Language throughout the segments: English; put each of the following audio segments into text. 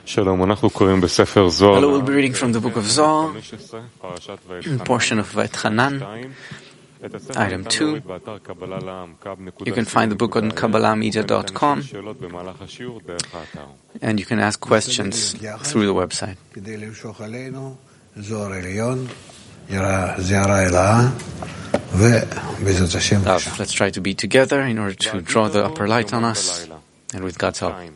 Hello, we'll be reading from the book of Zohar, portion of Va'etchanan, item 2. You can find the book on KabbalahMedia.com, and you can ask questions through the website. Let's try to be together in order to draw the upper light on us, and with God's help.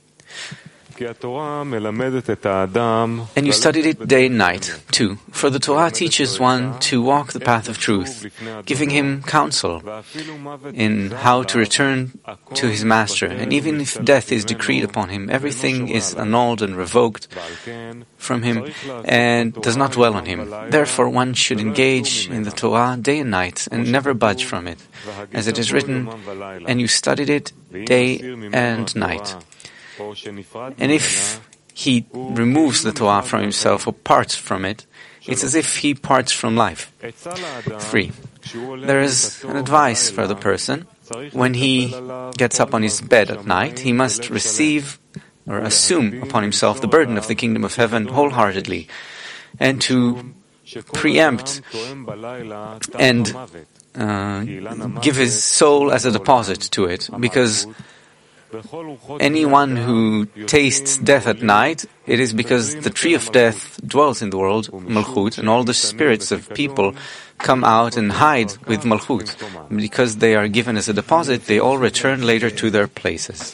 And you studied it day and night. 2. For the Torah teaches one to walk the path of truth, giving him counsel in how to return to his master. And even if death is decreed upon him, everything is annulled and revoked from him and does not dwell on him. Therefore, one should engage in the Torah day and night and never budge from it. As it is written, and you studied it day and night. And if he removes the Torah from himself or parts from it, it's as if he parts from life. 3. There is an advice for the person. When he gets up on his bed at night, he must receive or assume upon himself the burden of the kingdom of heaven wholeheartedly, and to preempt and give his soul as a deposit to it, because anyone who tastes death at night, it is because the tree of death dwells in the world, Malchut, and all the spirits of people come out and hide with Malchut. Because they are given as a deposit, they all return later to their places.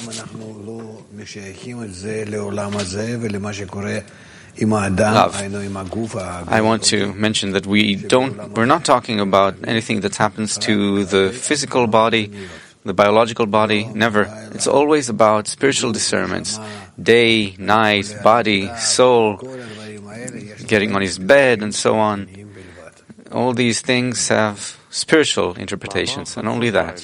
Love. I want to mention that we're not talking about anything that happens to the physical body, the biological body, never. It's always about spiritual discernments. Day, night, body, soul, getting on his bed, and so on. All these things have spiritual interpretations, and only that.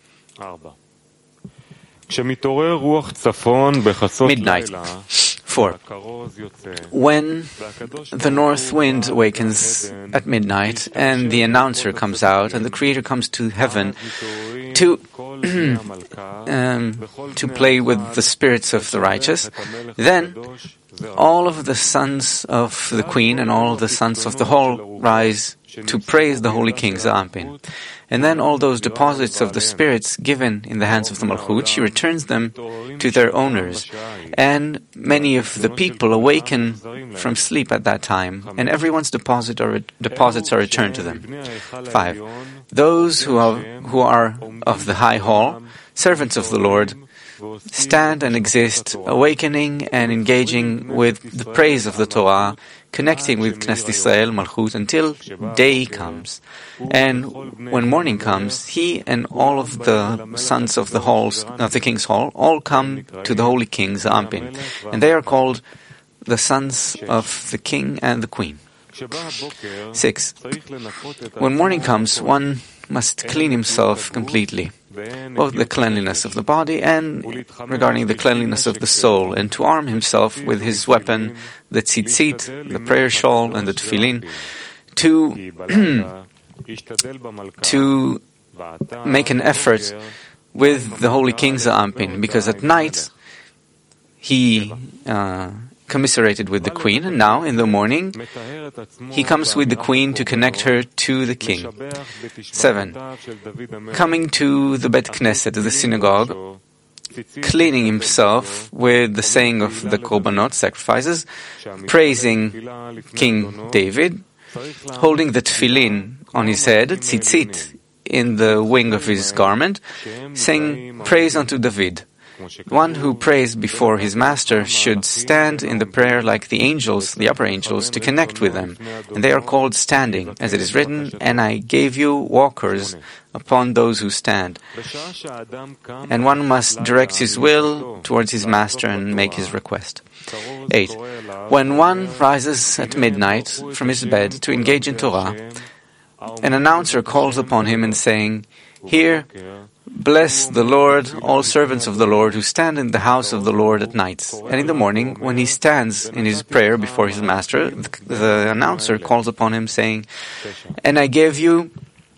Midnight. 4. When the north wind awakens at midnight, and the announcer comes out, and the Creator comes to heaven to play with the spirits of the righteous, then all of the sons of the Queen and all the sons of the Hall rise to praise the Holy King Za'ampin. And then all those deposits of the spirits given in the hands of the Malchut, she returns them to their owners. And many of the people awaken from sleep at that time, and everyone's deposits are returned to them. 5. Those who are of the high hall, servants of the Lord, stand and exist, awakening and engaging with the praise of the Torah, connecting with Knesset Israel, Malchut, until day comes. And when morning comes, he and all of the sons of the King's Hall all come to the Holy King Za'ampin, and they are called the sons of the King and the Queen. 6. When morning comes, one must clean himself completely, both the cleanliness of the body and regarding the cleanliness of the soul, and to arm himself with his weapon, the tzitzit, the prayer shawl, and the tefillin, to make an effort with the Holy King Za'ampin, because at night he commiserated with the Queen, and now in the morning he comes with the Queen to connect her to the King. 7. Coming to the Bet Knesset, the synagogue, cleaning himself with the saying of the Korbanot, sacrifices, praising King David, holding the tefillin on his head, tzitzit in the wing of his garment, saying praise unto David. One who prays before his master should stand in the prayer like the angels, the upper angels, to connect with them. And they are called standing, as it is written, and I gave you walkers upon those who stand. And one must direct his will towards his master and make his request. 8. When one rises at midnight from his bed to engage in Torah, an announcer calls upon him and saying, "Hear, bless the Lord, all servants of the Lord who stand in the house of the Lord at nights." And in the morning, when he stands in his prayer before his master, the announcer calls upon him saying, "And I gave you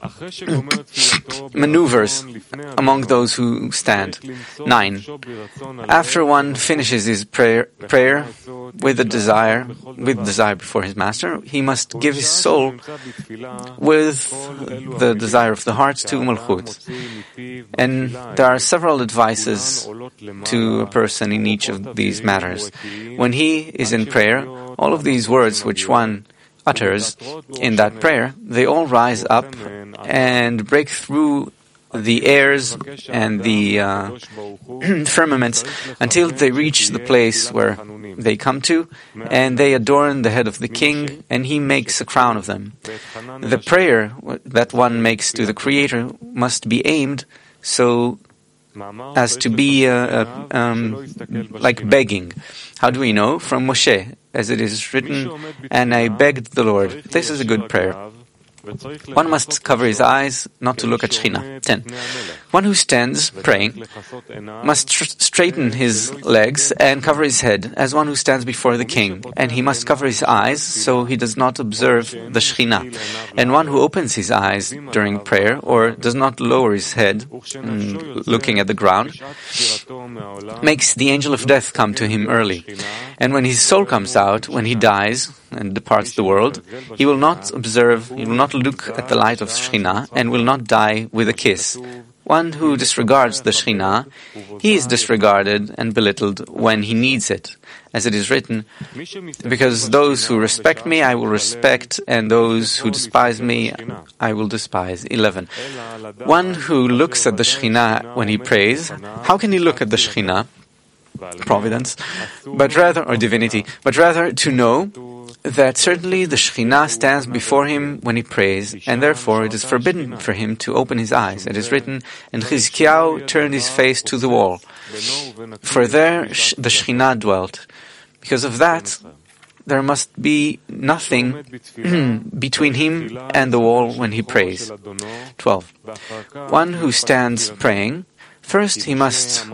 maneuvers among those who stand. 9. After one finishes his prayer with desire before his master, he must give his soul with the desire of the heart to Malchut. And there are several advices to a person in each of these matters. When he is in prayer, all of these words which one utters in that prayer, they all rise up and break through the airs and the firmaments until they reach the place where they come to, and they adorn the head of the king, and he makes a crown of them. The prayer that one makes to the Creator must be aimed so as to be like begging. How do we know? From Moshe, as it is written, "And I begged the Lord." This is a good prayer. One must cover his eyes not to look at Shekhinah. 10. One who stands praying must straighten his legs and cover his head as one who stands before the king, and he must cover his eyes so he does not observe the Shekhinah. And one who opens his eyes during prayer or does not lower his head looking at the ground makes the angel of death come to him early. And when his soul comes out, when he dies and departs the world, he will not look at the light of Shekhinah and will not die with a kiss. One who disregards the Shekhinah, he is disregarded and belittled when he needs it. As it is written, "Because those who respect me I will respect, and those who despise me I will despise." 11. One who looks at the Shekhinah when he prays, how can he look at the Shekhinah, providence, or divinity, but rather to know that certainly the Shekhinah stands before him when he prays, and therefore it is forbidden for him to open his eyes. It is written, "And Chizkiyahu turned his face to the wall, for there the Shekhinah dwelt." Because of that, there must be nothing between him and the wall when he prays. 12. One who stands praying, first he must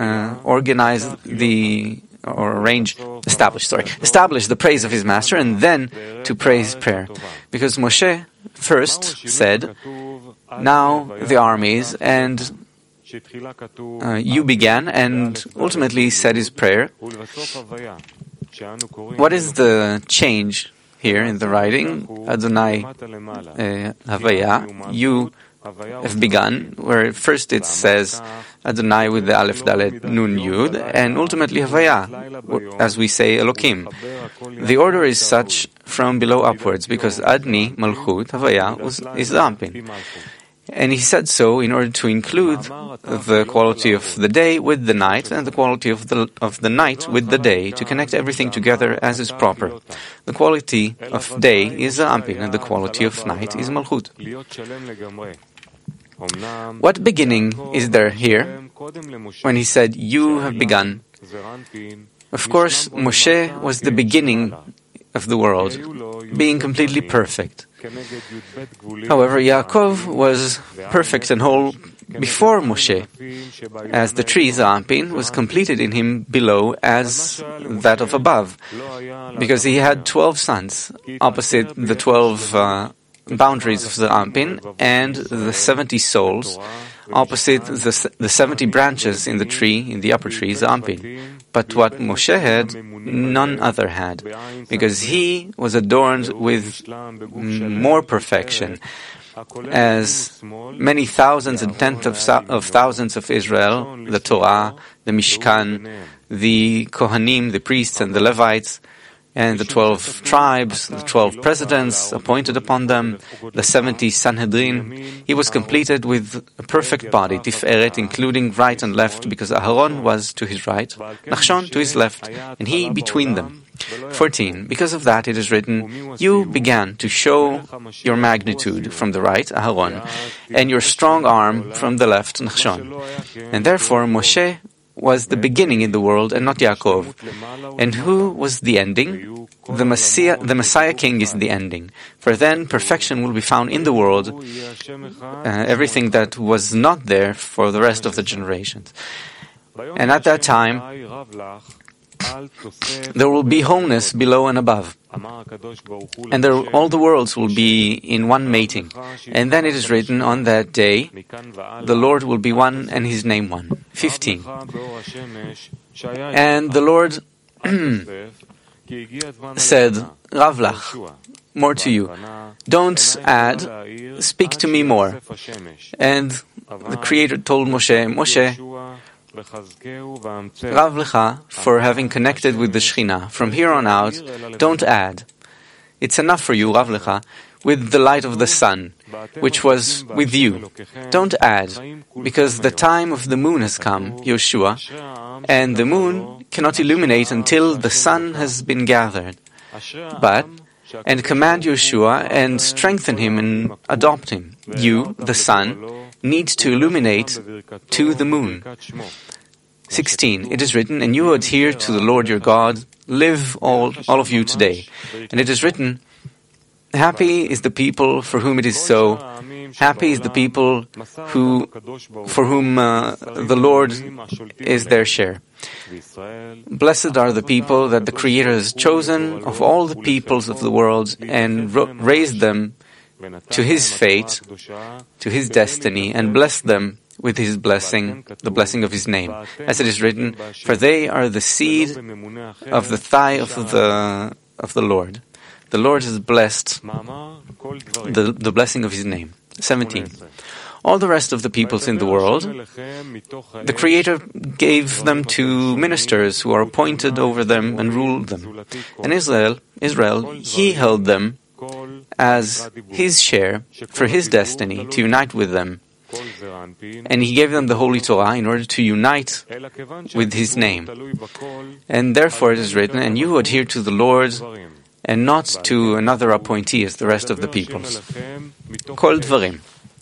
establish the praise of his master, and then to pray his prayer. Because Moshe first said, "Now the armies," and you began, and ultimately said his prayer. What is the change here in the writing? Adonai Havaya, you have begun, where first it says Adonai with the Aleph Dalet Nun Yud, and ultimately Havaya, as we say Elokim. The order is such from below upwards, because Adni, Malchut, Havaya is the Ampin. And he said so in order to include the quality of the day with the night, and the quality of the night with the day, to connect everything together as is proper. The quality of day is the Ampin, and the quality of night is Malchut. What beginning is there here when he said, "You have begun"? Of course, Moshe was the beginning of the world, being completely perfect. However, Yaakov was perfect and whole before Moshe, as the tree, the Ampin, was completed in him below as that of above, because he had 12 sons, opposite the 12 boundaries of the Ampin, and the 70 souls, opposite the 70 branches in the tree, in the upper tree, the Ampin. But what Moshe had, none other had, because he was adorned with more perfection, as many thousands and tens of thousands of Israel, the Torah, the Mishkan, the Kohanim, the priests and the Levites, and the 12 tribes, the 12 presidents appointed upon them, the 70 Sanhedrin. He was completed with a perfect body, Tiferet, including right and left, because Aharon was to his right, Nachshon to his left, and he between them. 14. Because of that it is written, "You began to show your magnitude from the right, Aharon, and your strong arm from the left, Nachshon." And therefore Moshe was the beginning in the world and not Yaakov. And who was the ending? The Messiah King is the ending. For then perfection will be found in the world, everything that was not there for the rest of the generations. And at that time, There will be wholeness below and above. And all the worlds will be in one mating. And then it is written, on that day, the Lord will be one and His name one. 15. And the Lord said, Ravlach, more to you. Don't add, speak to me more. And the Creator told Moshe, Rav Lecha, for having connected with the Shekhinah. From here on out, don't add. It's enough for you, Rav Lecha, with the light of the sun, which was with you. Don't add, because the time of the moon has come, Yoshua, and the moon cannot illuminate until the sun has been gathered. And command Yoshua and strengthen him and adopt him. You, the sun, need to illuminate to the moon. 16. It is written, and you adhere to the Lord your God, live all of you today. And it is written, happy is the people for whom it is so. Happy is the people for whom the Lord is their share. Blessed are the people that the Creator has chosen of all the peoples of the world and raised them to His fate, to His destiny, and blessed them with His blessing, the blessing of His name. As it is written, for they are the seed of the thigh of the Lord. The Lord has blessed the blessing of His name. 17. All the rest of the peoples in the world, the Creator gave them to ministers who are appointed over them and ruled them. And Israel, He held them as His share for His destiny to unite with them. And He gave them the Holy Torah in order to unite with His name. And therefore it is written, and you adhere to the Lord and not to another appointee as the rest of the peoples. Kol Dvarim.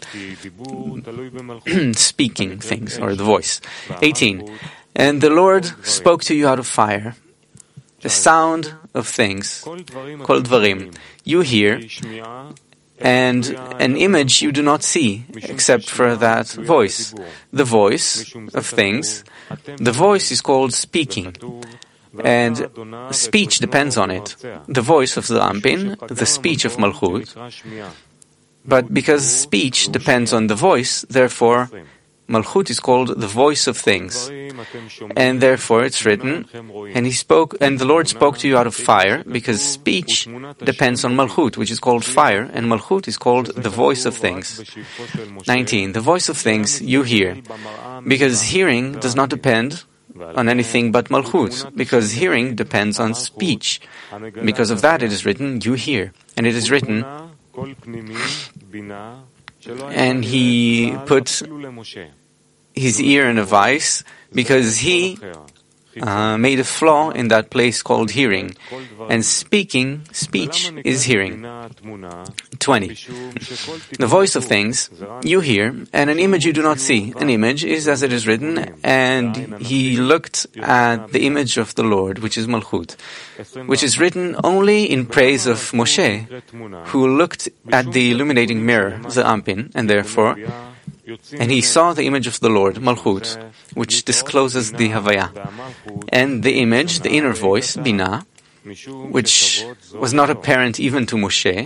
Speaking things, or the voice. 18. And the Lord spoke to you out of fire, the sound of things, Kol Dvarim. You hear, and an image you do not see, except for that voice. The voice of things, the voice is called speaking. And speech depends on it. The voice of the Ampin, the speech of Malchut. But because speech depends on the voice, therefore Malchut is called the voice of things. And therefore it's written, and the Lord spoke to you out of fire, because speech depends on Malchut, which is called fire, and Malchut is called the voice of things. 19. The voice of things you hear, because hearing does not depend on anything but Malchut, because hearing depends on speech. Because of that it is written, you hear. And it is written, and He put His ear in a vice, because He made a flaw in that place called hearing. And speech is hearing. 20. The voice of things you hear, and an image you do not see. An image is as it is written, and he looked at the image of the Lord, which is Malchut, which is written only in praise of Moshe, who looked at the illuminating mirror, the Ampin, and therefore and he saw the image of the Lord, Malchut, which discloses the Havaya. And the image, the inner voice, Binah, which was not apparent even to Moshe,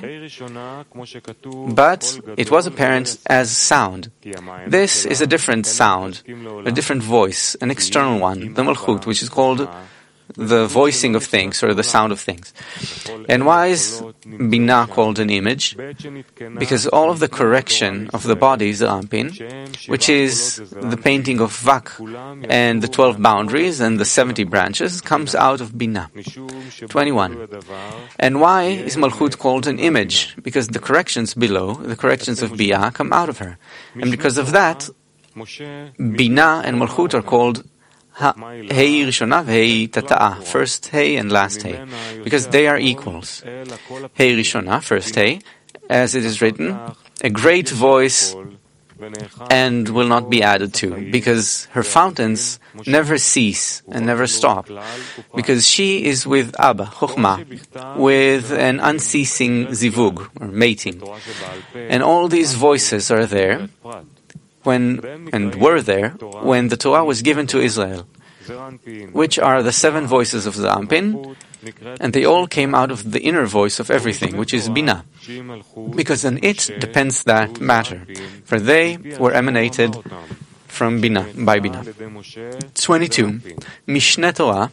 but it was apparent as sound. This is a different sound, a different voice, an external one, the Malchut, which is called the voicing of things, or the sound of things. And why is Binah called an image? Because all of the correction of the body is the Ampin, which is the painting of Vak, and the 12 boundaries and the 70 branches, comes out of Binah. 21. And why is Malchut called an image? Because the corrections below, the corrections of Binah, come out of her. And because of that, Binah and Malchut are called Hei Rishona, Hei Tata'a, first Hei and last Hei, because they are equals. Hei Rishona, first Hei, as it is written, a great voice and will not be added to, because her fountains never cease and never stop, because she is with Abba, Chokhmah, with an unceasing zivug, or mating. And all these voices are there, were there when the Torah was given to Israel. which are the 7 voices of the Anpin, and they all came out of the inner voice of everything, which is Binah, because on it depends that matter, for they were emanated from Binah, by Binah. 22. Mishneh Torah,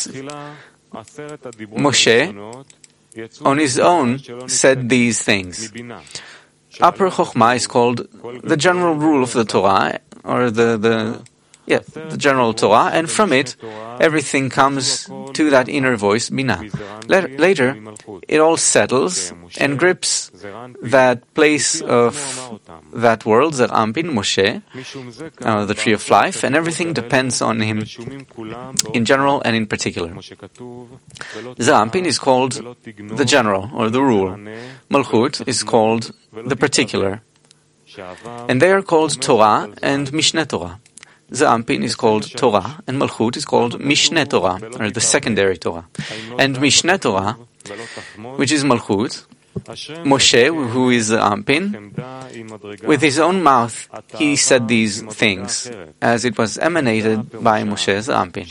Moshe, on his own, said these things. Upper Chokhmah is called the general rule of the Torah, or the general Torah, and from it, everything comes to that inner voice, Binah. Later, it all settles and grips that place of that world, that Anpin, Moshe, the tree of life, and everything depends on him in general and in particular. The Anpin is called the general, or the rule. Malchut is called the particular. And they are called Torah and Mishneh Torah. The Anpin is called Torah, and Malchut is called Mishneh Torah, or the secondary Torah. And Mishneh Torah, which is Malchut, Moshe, who is the Anpin, with his own mouth he said these things, as it was emanated by Moshe the Anpin.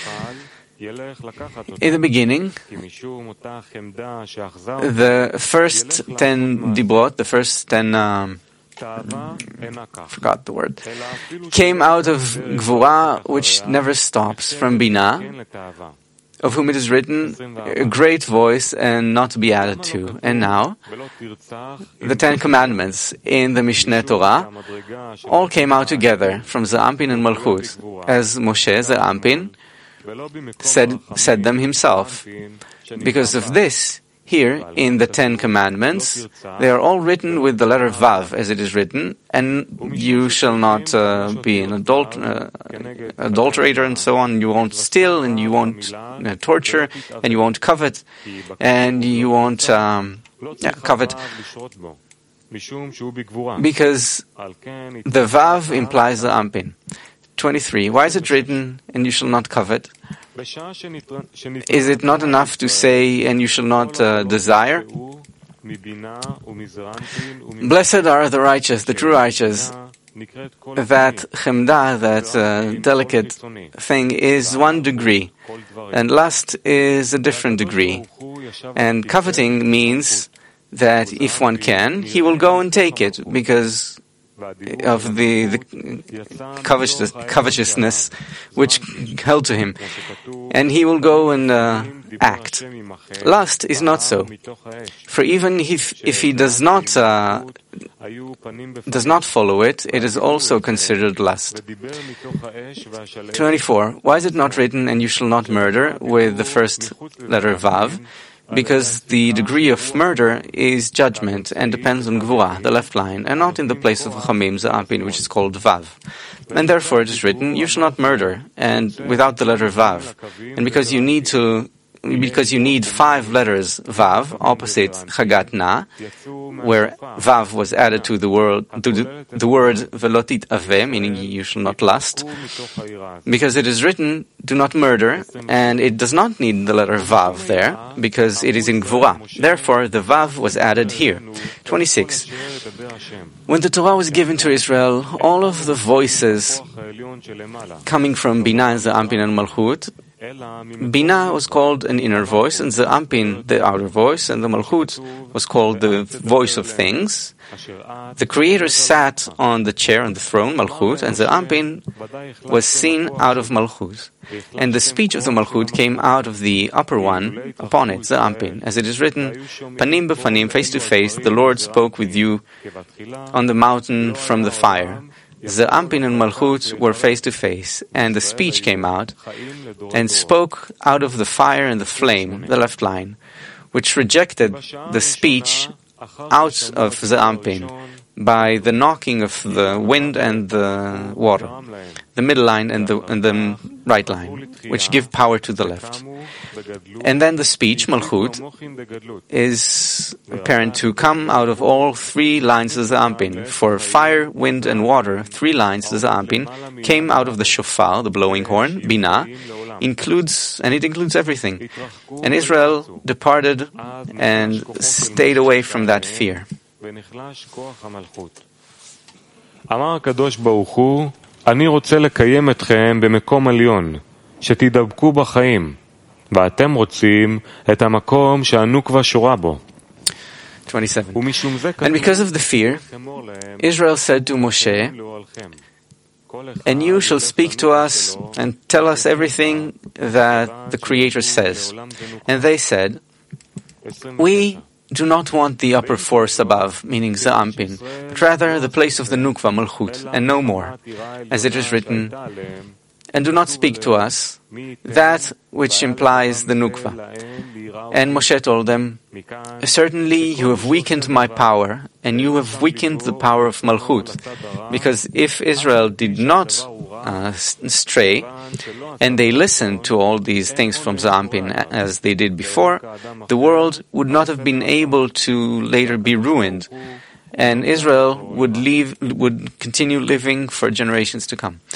In the beginning, the first 10 dibrot, the first 10 forgot the word, came out of Gvura, which never stops, from Binah, of whom it is written, a great voice and not to be added to. And now, the 10 Commandments in the Mishneh Torah all came out together from the Anpin and Malchut, as Moshe, the Anpin, said them himself. Because of this, here, in the 10 Commandments, they are all written with the letter Vav, as it is written, and you shall not be an adulterator and so on, you won't steal, and you won't torture, and you won't covet, and you won't covet, because the Vav implies the Anpin. 23. Why is it written, and you shall not covet? Is it not enough to say, and you shall not desire? Blessed are the righteous, the true righteous. That chemdah, that delicate thing, is 1 degree, and lust is a different degree. And coveting means that if one can, he will go and take it, because of the covetousness which held to him, and he will go and act. Lust is not so, for even if he does not follow it, it is also considered lust. 24. Why is it not written, and you shall not murder, with the first letter Vav? Because the degree of murder is judgment and depends on Gvura, the left line, and not in the place of Chachamim, the Anpin, which is called Vav. And therefore it is written, you shall not murder, and without the letter Vav. And because you need 5 letters Vav, opposite Chagat Na, where Vav was added to the word Velotit Aveh, meaning you shall not lust, because it is written, do not murder, and it does not need the letter Vav there, because it is in Gvura. Therefore, the Vav was added here. 26. When the Torah was given to Israel, all of the voices coming from Binah, the Anpin and Malchut, Binah was called an inner voice, and the Anpin the outer voice, and the Malchut was called the voice of things. The Creator sat on the chair, on the throne, Malchut, and the Anpin was seen out of Malchut. And the speech of the Malchut came out of the upper one upon it, the Anpin. As it is written, Panim b'panim, face to face, the Lord spoke with you on the mountain from the fire. The Anpin and Malchut were face to face, and the speech came out, and spoke out of the fire and the flame, the left line, which rejected the speech out of the Anpin by the knocking of the wind and the water, the middle line and the right line, which give power to the left. And then the speech, Malchut, is apparent to come out of all 3 lines of the Anpin. For fire, wind, and water, 3 lines of the Anpin came out of the shofar, the blowing horn, Binah, includes everything. And Israel departed and stayed away from that fear. אמר הקדוש ברוך הוא, אני רוצה לקיים אתכם במקום עליון, שתדבקו בחיים, ואתם רוצים את המקום שהנוקבה שורה בו. 27. And because of the fear, Israel said to Moshe, and you shall speak to us and tell us everything that the Creator says. And they said, we do not want the upper force above, meaning Za'ampin, but rather the place of the Nukva, Malchut, and no more. As it is written, and do not speak to us that which implies the Nukva. And Moshe told them, certainly you have weakened my power, and you have weakened the power of Malchut, because if Israel did not stray, and they listened to all these things from Za'ampin as they did before, the world would not have been able to later be ruined, and Israel would continue living for generations to come.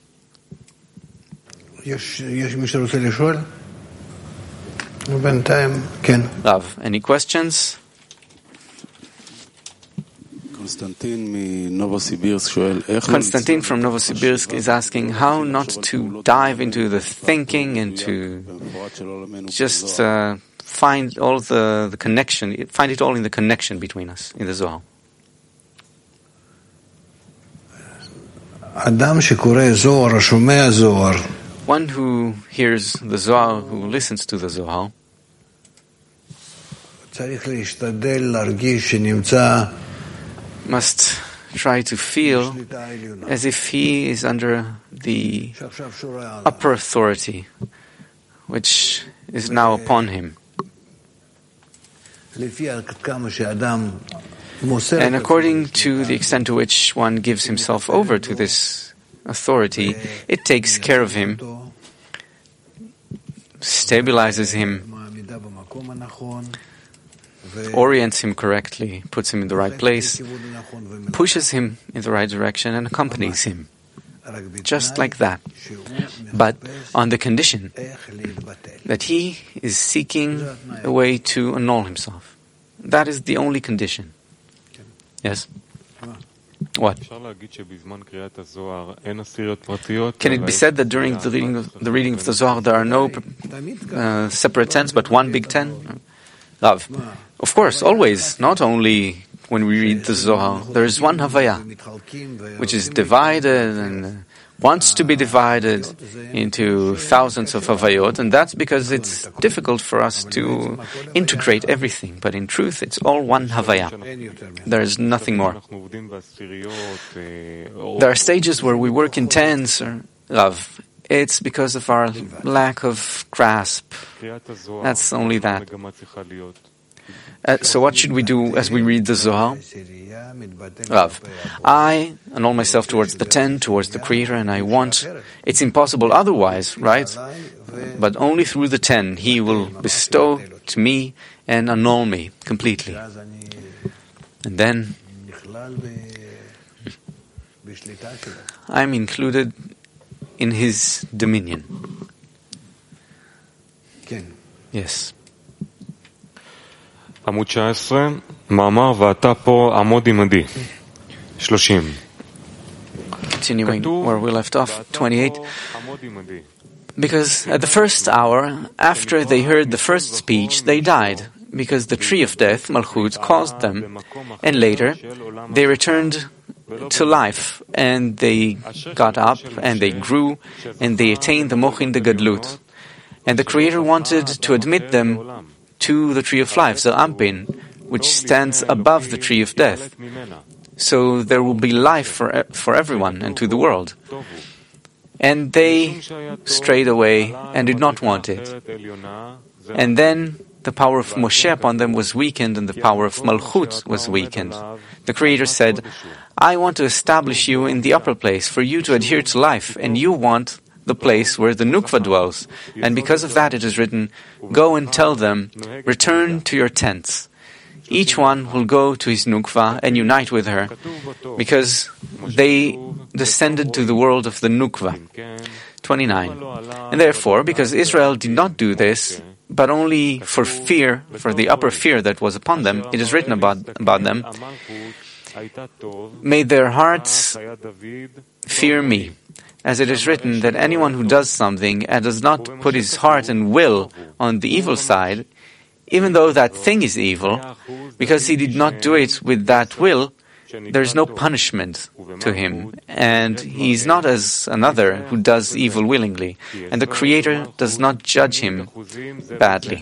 Rav, any questions? Konstantin from Novosibirsk is asking how not to dive into the thinking and to just find all the connection, find it all in the connection between us in the Zohar. One who hears the Zohar, who listens to the Zohar, must try to feel as if he is under the upper authority, which is now upon him. And according to the extent to which one gives himself over to this authority, it takes care of him, stabilizes him, orients him correctly, puts him in the right place, pushes him in the right direction, and accompanies him. Just like that. But on the condition that he is seeking a way to annul himself. That is the only condition. Yes? What? Can it be said that during the reading of the Zohar there are no separate tens, but one big ten? Rav. Of course, always, not only when we read the Zohar. There is one Havaya, which is divided and wants to be divided into thousands of Havayot, and that's because it's difficult for us to integrate everything. But in truth, it's all one Havaya. There is nothing more. There are stages where we work in tens, Rav. It's because of our lack of grasp. That's only that. So what should we do as we read the Zohar? Rav, I annul myself towards the ten, towards the Creator, and I want, it's impossible otherwise, right? But only through the ten, He will bestow to me and annul me completely. And then I'm included in His dominion. Yes. עמוד 19, מאמר ואתה פה עמוד עמדי, 30. Continuing where we left off, 28. Because at the first hour, after they heard the first speech, they died, because the tree of death, Malchut, caused them. And later, they returned to life, and they got up, and they grew, and they attained the Mochin de Gadlut. And the Creator wanted to admit them to the tree of life, Za'ampin, which stands above the tree of death. So there will be life for everyone and to the world. And they strayed away and did not want it. And then the power of Moshe upon them was weakened, and the power of Malchut was weakened. The Creator said, I want to establish you in the upper place, for you to adhere to life, and you want the place where the Nukva dwells. And because of that it is written, go and tell them, return to your tents. Each one will go to his Nukva and unite with her, because they descended to the world of the Nukva. 29. And therefore, because Israel did not do this, but only for fear, for the upper fear that was upon them, it is written about them, may their hearts fear me. as it is written that anyone who does something and does not put his heart and will on the evil side, even though that thing is evil, because he did not do it with that will, there is no punishment to him, and he is not as another who does evil willingly, and the Creator does not judge him badly.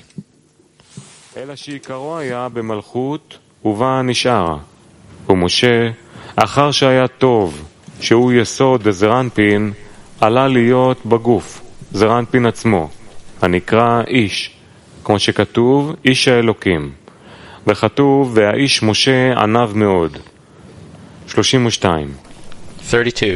ומשה, אחר שהיה טוב, שהוא יסוד זרנפין, עלה להיות בגוף, זרנפין עצמו, הנקרא איש, כמו שכתוב, איש האלוקים. וכתוב, והאיש משה ענב מאוד. 32. 32.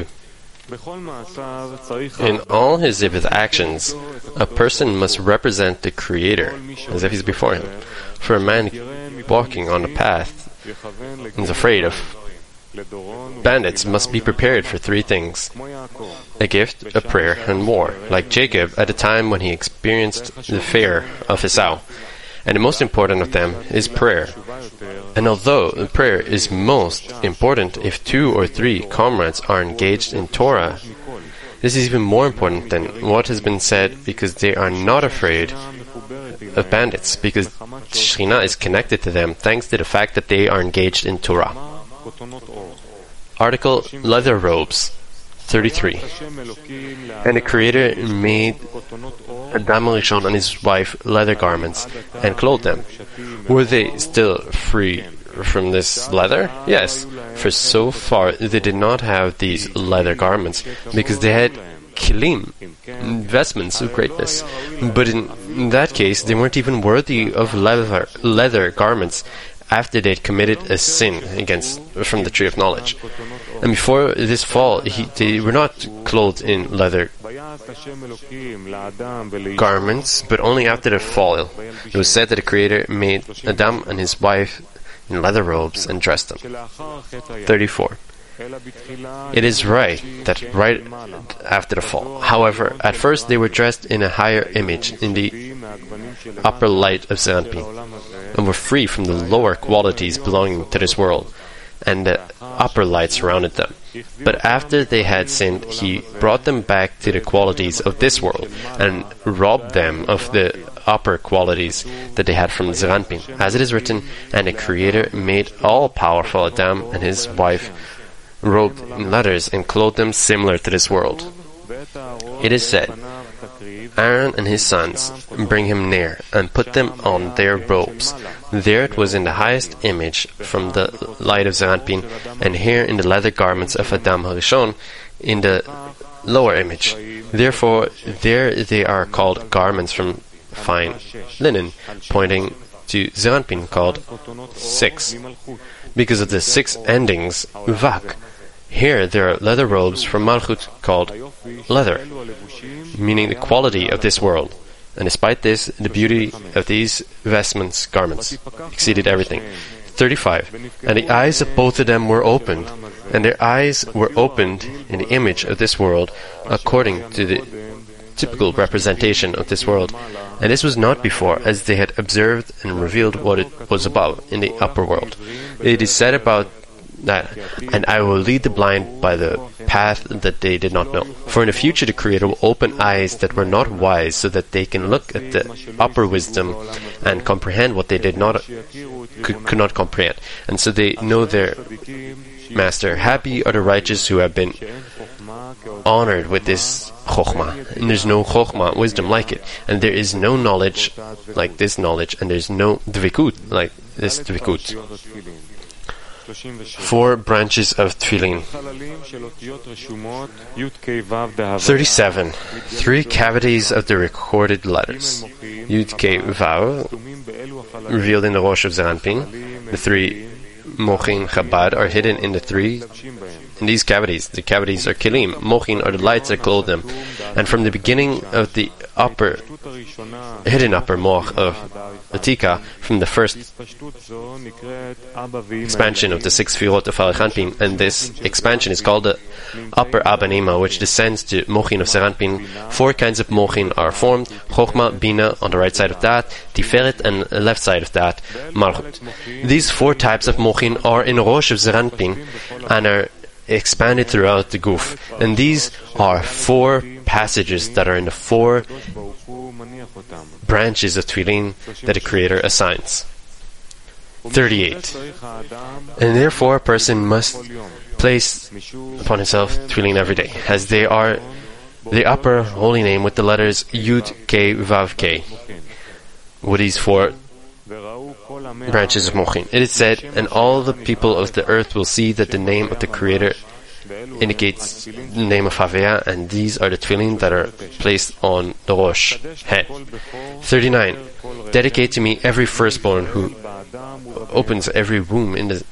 In all his actions, a person must represent the Creator, as if he's before him. For a man walking on the path is afraid of bandits must be prepared for three things: a gift, a prayer, and war, like Jacob at the time when he experienced the fear of Esau. And the most important of them is prayer. And although prayer is most important if 2 or 3 comrades are engaged in Torah, this is even more important than what has been said, because they are not afraid of bandits, because Shekhinah is connected to them thanks to the fact that they are engaged in Torah. Article Leather Robes 33. And the Creator made Adam Rishon and his wife leather garments and clothed them. Were they still free from this leather? Yes, for so far they did not have these leather garments because they had kilim, vestments of greatness. But in that case, they weren't even worthy of leather garments after they'd committed a sin from the tree of knowledge. And before this fall, they were not clothed in leather garments, but only after the fall. It was said that the Creator made Adam and his wife in leather robes and dressed them. 34. It is right after the fall. However, at first they were dressed in a higher image, in the upper light of Zeranpin, and were free from the lower qualities belonging to this world, and the upper light surrounded them. But after they had sinned, he brought them back to the qualities of this world, and robbed them of the upper qualities that they had from Zeranpin. As it is written, and the Creator made all-powerful Adam and his wife robed in leathers and clothed them similar to this world. It is said, Aaron and his sons bring him near and put them on their robes. There it was in the highest image from the light of Zeranpin, and here in the leather garments of Adam Harishon in the lower image. Therefore, there they are called garments from fine linen, pointing to Zeranpin called 6, because of the 6 endings, Vak. Here there are leather robes from Malchut called leather, meaning the quality of this world. And despite this, the beauty of these garments, exceeded everything. 35. And the eyes of both of them were opened, and their eyes were opened in the image of this world, according to the typical representation of this world. And this was not before, as they had observed and revealed what it was above, in the upper world. It is said about that, and I will lead the blind by the path that they did not know. For in the future the Creator will open eyes that were not wise, so that they can look at the upper wisdom and comprehend what they could not comprehend, and so they know their Master. Happy are the righteous who have been honored with this chokhmah, and there's no chokhmah, wisdom like it, and there is no knowledge like this knowledge, and there's no dvikut like this dvikut. 4 branches of Tefillin. 37. 3 cavities of the recorded letters. Yud Kei Vav, revealed in the Rosh of Zeranpin. The 3 Mochin Chabad are hidden in these cavities. The cavities are Kelim. Mochin are the lights that clothe them. And from the beginning of the hidden upper moch of Atika, from the first expansion of the 6 Sefirot of Zeranpin, and this expansion is called the upper Abba Nima, which descends to Mochin of Zeranpin. 4 kinds of Mochin are formed: Chokhmah, Bina on the right side of that, Tiferet and the left side of that, Malchut. These 4 types of Mochin are in Rosh of Zeranpin and are expanded throughout the guf. And these are 4 passages that are in the 4 branches of tefillin that the Creator assigns. 38. And therefore a person must place upon himself tefillin every day, as they are the upper holy name with the letters Yud, K, Vav, K, with these 4 branches of Mochin. It is said, and all the people of the earth will see that the name of the Creator indicates the name of Havaya, and these are the tefillin that are placed on the Rosh, head. 39. Dedicate to me every firstborn who opens every womb in the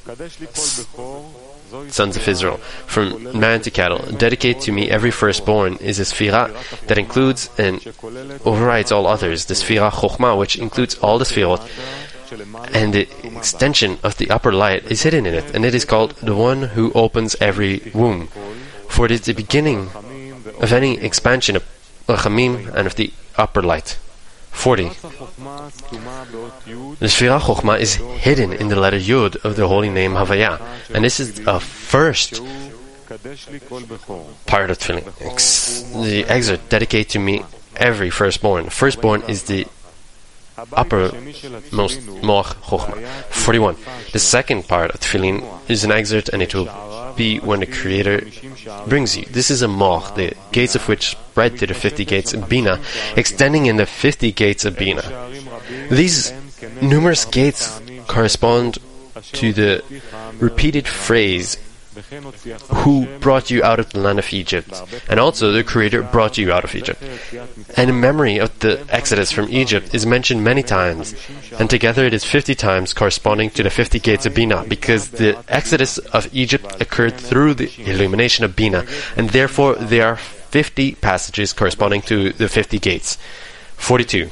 sons of Israel, from man to cattle. Dedicate to me every firstborn is a Sfirah that includes and overrides all others, the Sfirah Chokhmah, which includes all the Sfirot, and the extension of the upper light is hidden in it, and it is called the one who opens every womb. For it is the beginning of any expansion of Rachamim and of the upper light. 40. The Sfirah Chokhmah is hidden in the letter Yud of the holy name Havaya, and this is a first part of Tefillin. The excerpt, dedicate to me every firstborn. Firstborn is the uppermost Moach Chokhmah. 41. The second part of Tefillin is an excerpt, and it will be when the Creator brings you. This is a Moach, the gates of which spread to the 50 gates of Bina, extending in the 50 gates of Bina. These numerous gates correspond to the repeated phrase, who brought you out of the land of Egypt, and also the Creator brought you out of Egypt. And the memory of the Exodus from Egypt is mentioned many times, and together it is 50 times, corresponding to the 50 gates of Bina, because the Exodus of Egypt occurred through the illumination of Bina, and therefore there are 50 passages corresponding to the 50 gates. 42.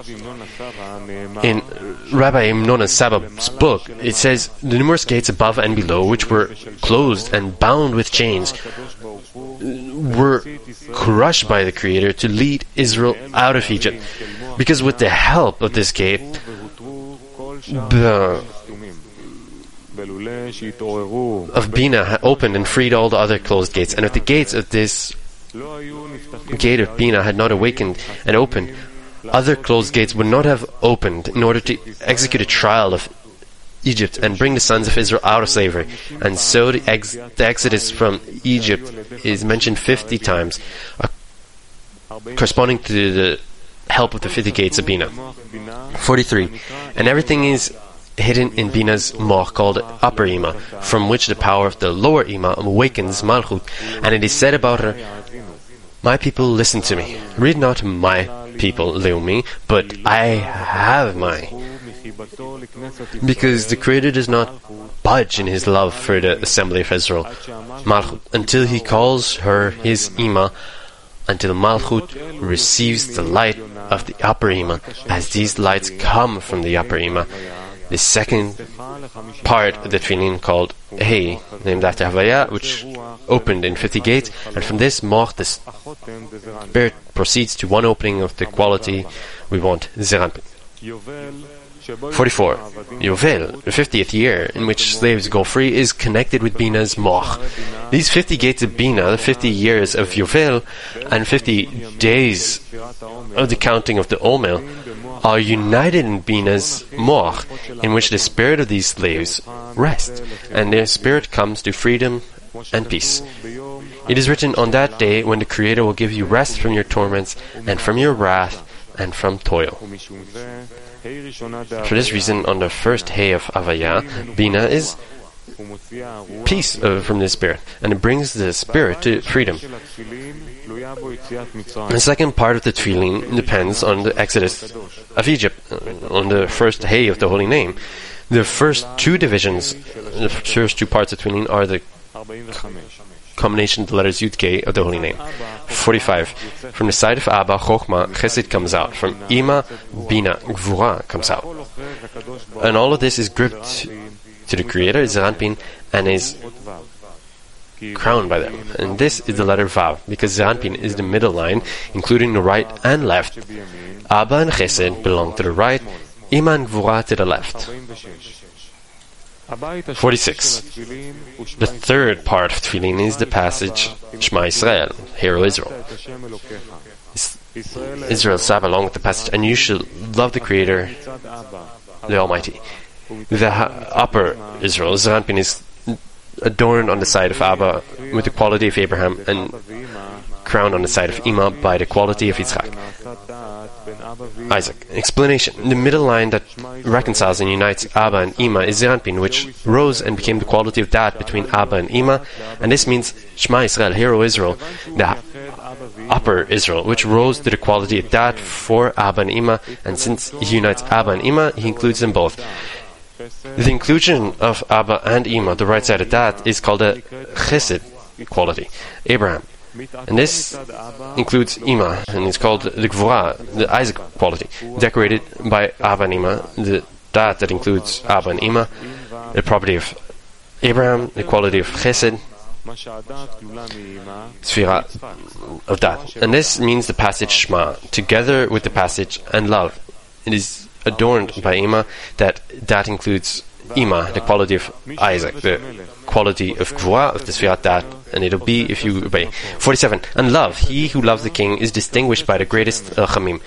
In Rabbi Imnon Saba's book, it says, the numerous gates above and below, which were closed and bound with chains, were crushed by the Creator to lead Israel out of Egypt. Because with the help of this gate, the of Bina had opened and freed all the other closed gates. And if the gates of this gate of Bina had not awakened and opened, other closed gates would not have opened in order to execute a trial of Egypt and bring the sons of Israel out of slavery. And so the exodus from Egypt is mentioned 50 times, corresponding to the help of the 50 gates of Bina. 43. And everything is hidden in Bina's moch, called upper Ima, from which the power of the lower Ima awakens Malchut. And it is said about her, my people listen to me. Read not my people, Leumi, but I have mine. Because the Creator does not budge in his love for the assembly of Israel, Malchut, until he calls her his Ima, until Malchut receives the light of the upper Ima, as these lights come from the upper Ima. The second part of the Tefillin, called Hey, named after Havaya, which opened in 50 gates, and from this Moch, the Spirit proceeds to one opening of the quality we want, Zeranpin. 44. Yovel, the 50th year in which slaves go free, is connected with Bina's Moch. These 50 gates of Bina, the 50 years of Yovel, and 50 days of the counting of the Omel, are united in Bina's Moch, in which the spirit of these slaves rests, and their spirit comes to freedom and peace. It is written, on that day when the Creator will give you rest from your torments, and from your wrath, and from toil. For this reason, on the first Hay of Havaya, Bina is peace from the spirit, and it brings the spirit to freedom. The second part of the Tefillin depends on the Exodus of Egypt, on the first Hay of the holy name. The first two divisions, the first two parts of Tefillin are the combination of the letters Yud K of the holy name. 45. From the side of Abba, Chokhmah, Chesed comes out. From Ima, Bina, Gvura comes out. And all of this is gripped to the Creator, Zeranpin, and is crowned by them. And this is the letter Vav, because Zeranpin is the middle line, including the right and left. Abba and Chesed belong to the right, Ima and Gvura to the left. 46. The third part of Tefillin is the passage Shema Israel, Hear O Israel. Israel sab along with the passage, and you shall love the Creator, the Almighty. The upper Israel, Zeranpin, is adorned on the side of Abba with the quality of Abraham, and crowned on the side of Ima by the quality of Yitzchak. Isaac. Explanation. The middle line that reconciles and unites Abba and Ima is Zeranpin, which rose and became the quality of that between Abba and Ima, and this means Shema Israel, Hear O Israel, the upper Israel, which rose to the quality of that for Abba and Ima, and since he unites Abba and Ima, he includes them both. The inclusion of Abba and Ima, the right side of that, is called a chesed quality, Abraham. And this includes Ima, and it's called the Gvura, the Isaac quality, decorated by Abba and Ima, that includes Abba and Ima, the property of Abraham, the quality of Chesed, Sphira of that. And this means the passage Shema, together with the passage and love. It is adorned by Ima, that includes Ima, the quality of Isaac, the quality of Gvura, of the Sfirat Dat, and it'll be if you obey. 47. And love. He who loves the king is distinguished by the greatest Chamim,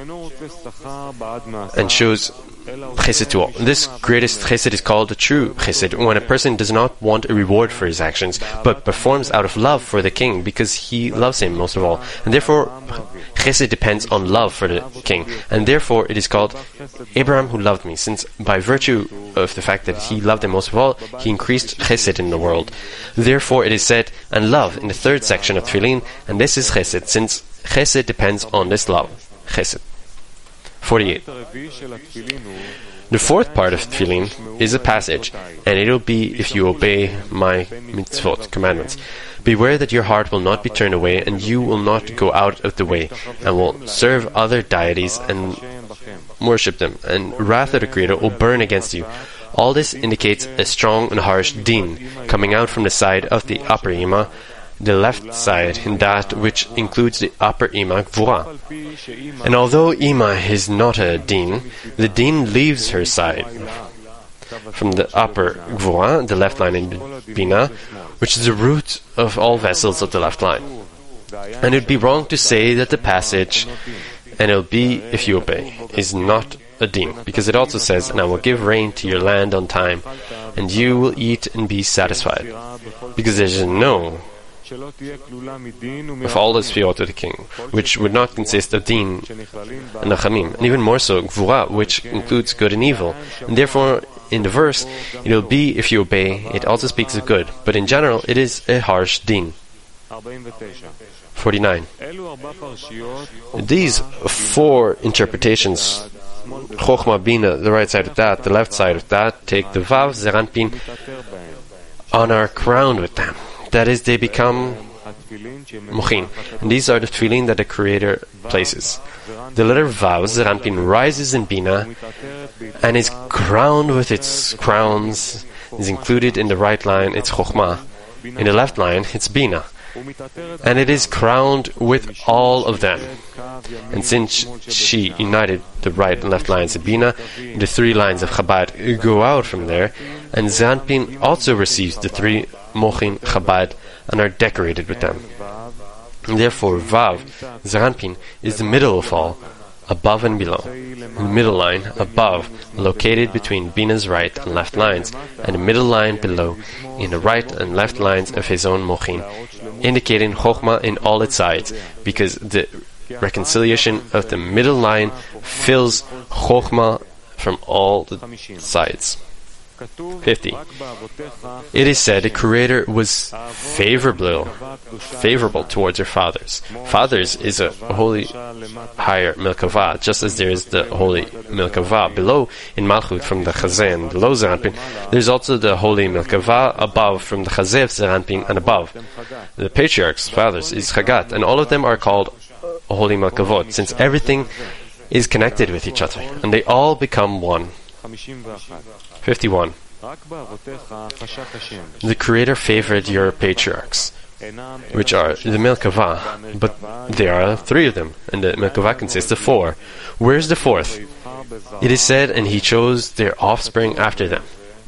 and shows Chesed to all. This greatest Chesed is called the true Chesed, when a person does not want a reward for his actions, but performs out of love for the king, because he loves him most of all. And therefore, Chesed depends on love for the king, and therefore it is called Abraham who loved me, since by virtue of the fact that he loved him most of all, he increased Chesed in the world. Therefore it is said, and love, in the third section of Tefillin, and this is Chesed, since Chesed depends on this love. Chesed. 48. The fourth part of Tefillin is a passage, and it will be if you obey my mitzvot, commandments. Beware that your heart will not be turned away, and you will not go out of the way, and will serve other deities and worship them, and wrath of the Creator will burn against you. All this indicates a strong and harsh din coming out from the side of the upper Ima, the left side, in that which includes the upper Ima Gvura. And although Ima is not a din, the din leaves her side from the upper Gvura, the left line in Bina, which is the root of all vessels of the left line. And it would be wrong to say that the passage, and it'll be if you obey, is not a din, because it also says, and I will give rain to your land on time, and you will eat and be satisfied. Because there's a no of all the Sfirot of the king, which would not consist of din and Nachamim, and even more so Gvura, which includes good and evil. And therefore, in the verse, it will be if you obey, it also speaks of good, but in general, it is a harsh din. 49. These four interpretations, Chochmah, Bina, the right side of that, the left side of that, take the Vav, Zeranpin, and are crowned with them. That is, they become Mochin. And these are the Tefillin that the Creator places. The letter Vav, Zeranpin, rises in Bina and is crowned with its crowns, is included in the right line, it's Chochmah. In the left line, it's Bina. And it is crowned with all of them. And since she united the right and left lines of Bina, the three lines of Chabad go out from there, and Zeranpin also receives the three Mochin Chabad and are decorated with them. And therefore, Vav, Zeranpin, is the middle of all, above and below. The middle line, above, located between Bina's right and left lines, and the middle line below, in the right and left lines of his own Mochin, indicating Chochmah in all its sides, because the reconciliation of the middle line fills Chochmah from all the sides. 50. It is said the Creator was favorable towards your fathers. Fathers is a holy higher Milkava, just as there is the holy Milkava below in Malchut from the Chazeh and below Zeranpin. There's also the holy Milkava above from the Chazeh of Zeranpin and above. The patriarchs, fathers, is Chagat, and all of them are called holy Milkavot, since everything is connected with each other, and they all become one. 51. The Creator favored your patriarchs, which are the Milkava, but there are three of them, and the Milkava consists of four. Where's the fourth? It is said, and He chose their offspring after them.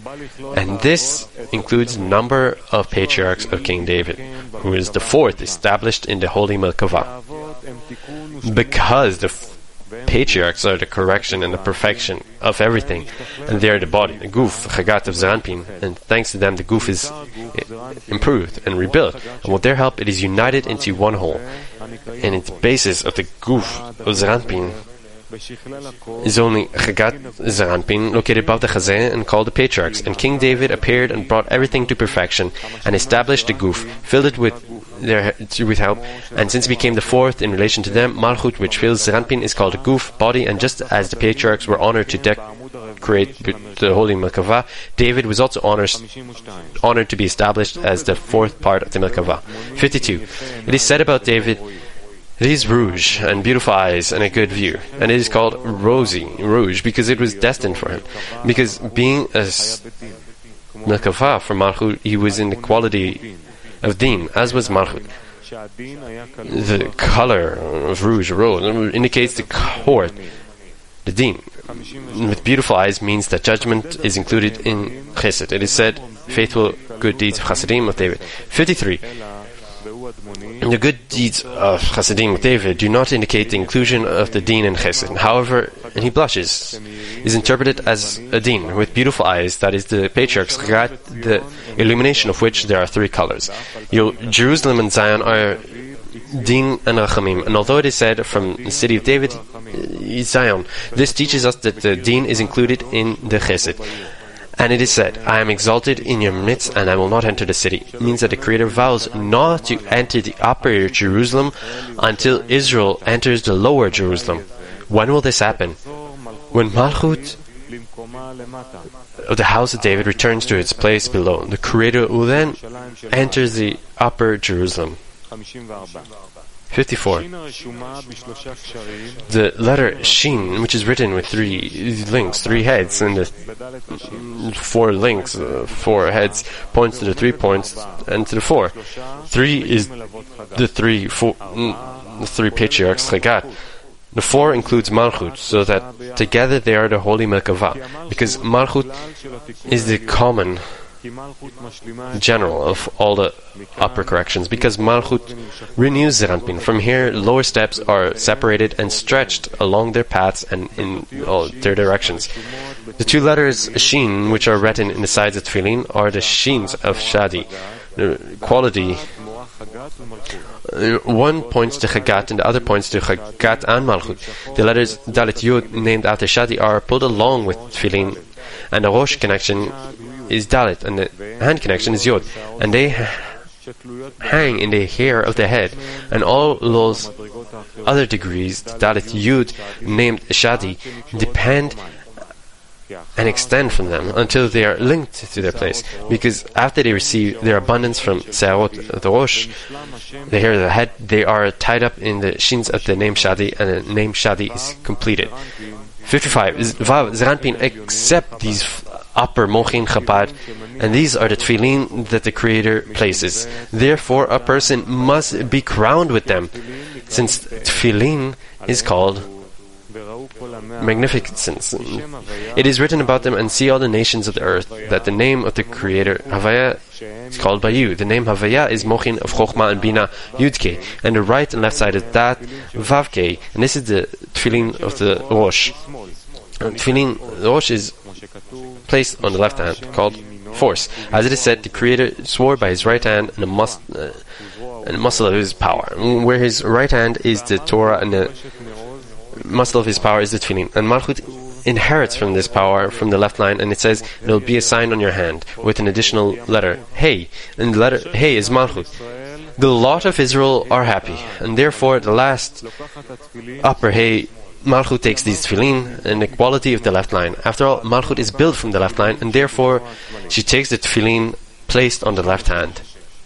And this includes the number of patriarchs of King David, who is the fourth established in the Holy Merkavah. Because the patriarchs are the correction and the perfection of everything, and they are the body, the guf, chagat of Zeranpin, and thanks to them the guf is improved and rebuilt, and with their help it is united into one whole. And its basis of the guf of Zeranpin is only chagat Zeranpin, located above the chazeh and called the patriarchs. And King David appeared and brought everything to perfection, and established the guf, filled it with help, and since it became the fourth in relation to them, Malchut, which fills Zeranpin, is called a guf, body, and just as the patriarchs were honored to decorate the Holy Merkavah, David was also honored to be established as the fourth part of the Merkavah. 52. It is said about David, it is rouge, and beautiful eyes, and a good view. And it is called rouge, because it was destined for him. Because being a Merkavah for Malchut, he was in the quality of Din, as was Malchut. The color of rouge, rose, indicates the court, the Din. With beautiful eyes means that judgment is included in Chesed. It is said, faithful good deeds of Chassidim of David. 53. The good deeds of Chassidim of David do not indicate the inclusion of the Din in Chesed. However, and he blushes, is interpreted as a Din with beautiful eyes, that is the patriarchs, the illumination of which there are three colors. Jerusalem and Zion are Din and Rachamim, and although it is said from the city of David, Zion, this teaches us that the Din is included in the Chesed. And it is said, I am exalted in your midst, and I will not enter the city. It means that the Creator vows not to enter the upper Jerusalem until Israel enters the lower Jerusalem. When will this happen? When Malchut of the house of David returns to its place below, the Creator will then enter the upper Jerusalem. 54. The letter Shin, which is written with three links, three heads, and the four links, four heads, points to the 3 points and to the 4. 3 is the three patriarchs, Chagat. The 4 includes Malchut, so that together they are the Holy Merkavah, because Malchut is the common general of all the upper corrections, because Malchut renews Zeranpin. From here, lower steps are separated and stretched along their paths and in all their directions. The 2 letters Shin, which are written in the sides of Tefillin, are the Shins of Shadi. The quality, one points to Chagat and the other points to Chagat and Malchut. The letters Dalet Yud, named after Shadi, are pulled along with Tefillin, and the Rosh connection is Dalet, and the hand connection is Yod, and they hang in the hair of the head, and all those other degrees, Dalet Yud, named Shadi, depend and extend from them until they are linked to their place, because after they receive their abundance from Se'arot, the Rosh, the hair of the head, they are tied up in the shins of the name Shadi, and the name Shadi is completed. 55. Vav, Zeranpin accept these upper Mochin Chabad, and these are the tefillin that the Creator places. Therefore, a person must be crowned with them, since tefillin is called magnificence. It is written about them, and see all the nations of the earth, that the name of the Creator, Havaya, is called by you. The name Havaya is Mochin of Chochmah and Bina, Yudke, and the right and left side is that, Vavke, and this is the tefillin of the Rosh. Tefillin, the Rosh is placed on the left hand, called force. As it is said, the Creator swore by his right hand and the muscle of his power. Where his right hand is the Torah and the muscle of his power is the Tefillin. And Malchut inherits from this power from the left line, and it says, there will be a sign on your hand with an additional letter, Hey. And the letter Hey is Malchut. The lot of Israel are happy, and therefore the last upper Hey, Malchut takes these tefillin and the quality of the left line. After all, Malchut is built from the left line, and therefore she takes the tefillin placed on the left hand.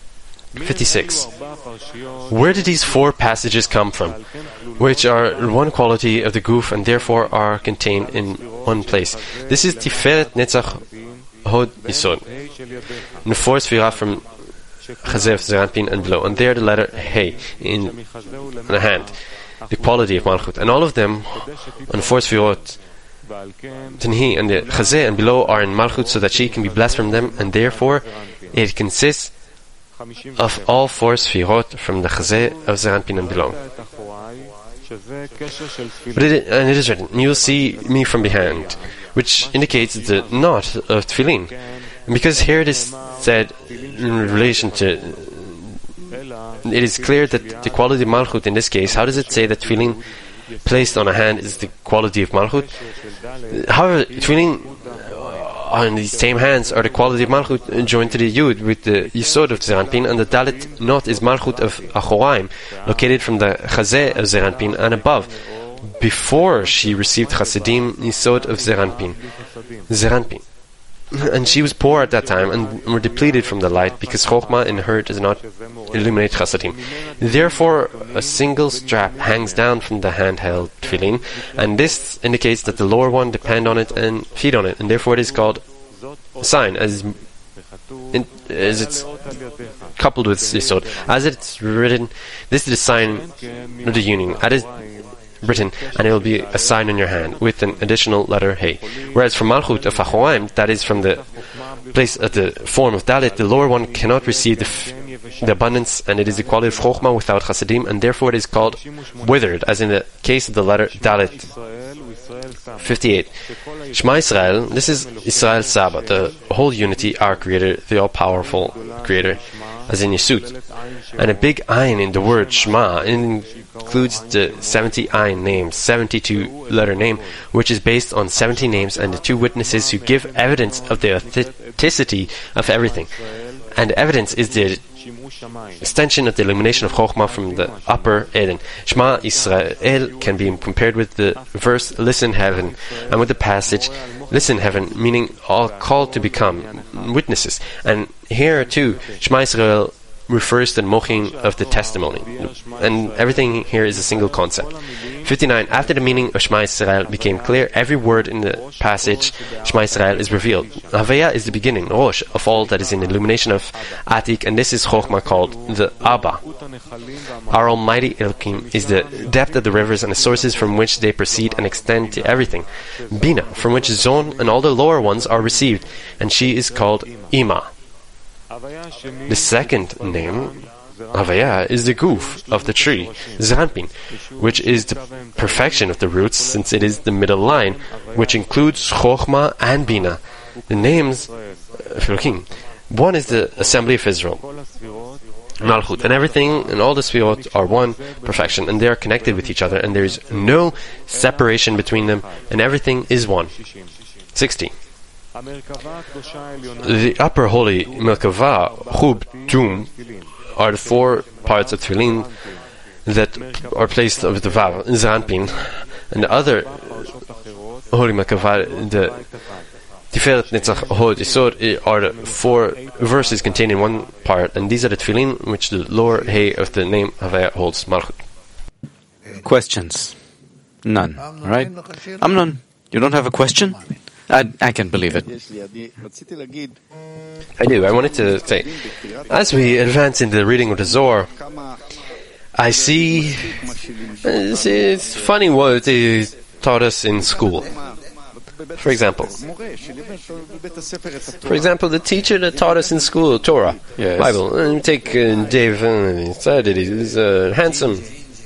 56. Where did these 4 passages come from, which are one quality of the guf and therefore are contained in one place? This is Tiferet Netzach Hod Yisod, and the 4 Sfirah from Chazef, Zeranpin, and below, and there the letter Hey in the hand, the quality of Malchut, and all of them on 4 Sfirot Tanhi and the Chazeh and below are in Malchut so that she can be blessed from them, and therefore it consists of all 4 Sfirot from the Chazeh of Zeir Anpin and below. But it is written, you will see me from behind, which indicates the knot of Tefillin. And because here it is said in relation to, it is clear that the quality of Malchut in this case, how does it say that Tefillin placed on a hand is the quality of Malchut? However, Tefillin on these same hands are the quality of Malchut joined to the Yud with the Yisod of Zeir Anpin, and the Dalet knot is Malchut of Achoraim, located from the Chazeh of Zeir Anpin and above, before she received Chasidim Yisod of Zeir Anpin. And she was poor at that time and were depleted from the light, because Chokhmah in her does not illuminate Chasidim. Therefore, a single strap hangs down from the handheld Tefillin, and this indicates that the lower one depend on it and feed on it, and therefore it is called a sign, as it's coupled with Yisod. As it's written, this is the sign of the union. That is written, and it will be a sign on your hand with an additional letter Hey. Whereas from Malchut of Achoraim, that is from the place of the form of Dalet, the lower one cannot receive the abundance, and it is the quality of Chokhmah without Chasidim, and therefore it is called withered, as in the case of the letter Dalet. 58. Shema Israel, this is Israel Saba, the whole unity, our Creator, the all-powerful Creator, as in Yesut. And a big ayin in the word Shema includes the 70 ayin name, 72-letter name, which is based on 70 names and the 2 witnesses who give evidence of the authenticity of everything. And the evidence is the extension of the illumination of Chokhmah from the upper Eden. Shema Israel can be compared with the verse Listen Heaven, and with the passage Listen Heaven, meaning all called to become witnesses. And here too, Shema Israel refers to the mochin of the testimony, and everything here is a single concept. 59. After the meaning of Shema Yisrael became clear, every word in the passage Shema Yisrael is revealed. Havaya is the beginning, Rosh, of all that is in the illumination of Atik, and this is Chokhmah, called the Abba. Our Almighty Elohim is the depth of the rivers and the sources from which they proceed and extend to everything. Bina, from which Zon and all the lower ones are received, and she is called Ima. The second name, Havaya, is the goof of the tree, Zeir Anpin, which is the perfection of the roots, since it is the middle line, which includes Chokhmah and Bina. The names of Elohim. One is the assembly of Israel, Malchut, and everything and all the Sfirot are one perfection, and they are connected with each other, and there is no separation between them, and everything is one. 60. The upper holy Merkava, Chub, Tum, are the 4 parts of Tefillin that are placed over the Vav, Zeir Anpin, and the other holy Merkava, the Tiferet, Netzach, Hod, Yisod, are the 4 verses contained in one part, and these are the Tefillin which the lower Hey of the name Havaya holds, Malchut. Questions? None. Right? Amnon, you don't have a question? I can believe it. I do. I wanted to say, as we advance into the reading of the Zohar, I see it's funny what they taught us in school. For example, the teacher that taught us in school, Torah, yes. Bible, and take Dave, he said that he's handsome.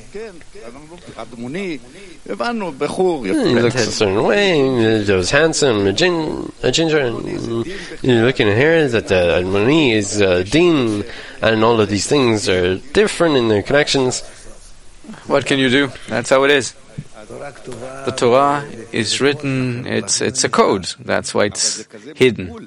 He looks a certain way, he was handsome, a ginger, and you're looking here that the Almani is Din, and all of these things are different in their connections. What can you do? That's how it is. The Torah is written, it's a code, that's why it's hidden.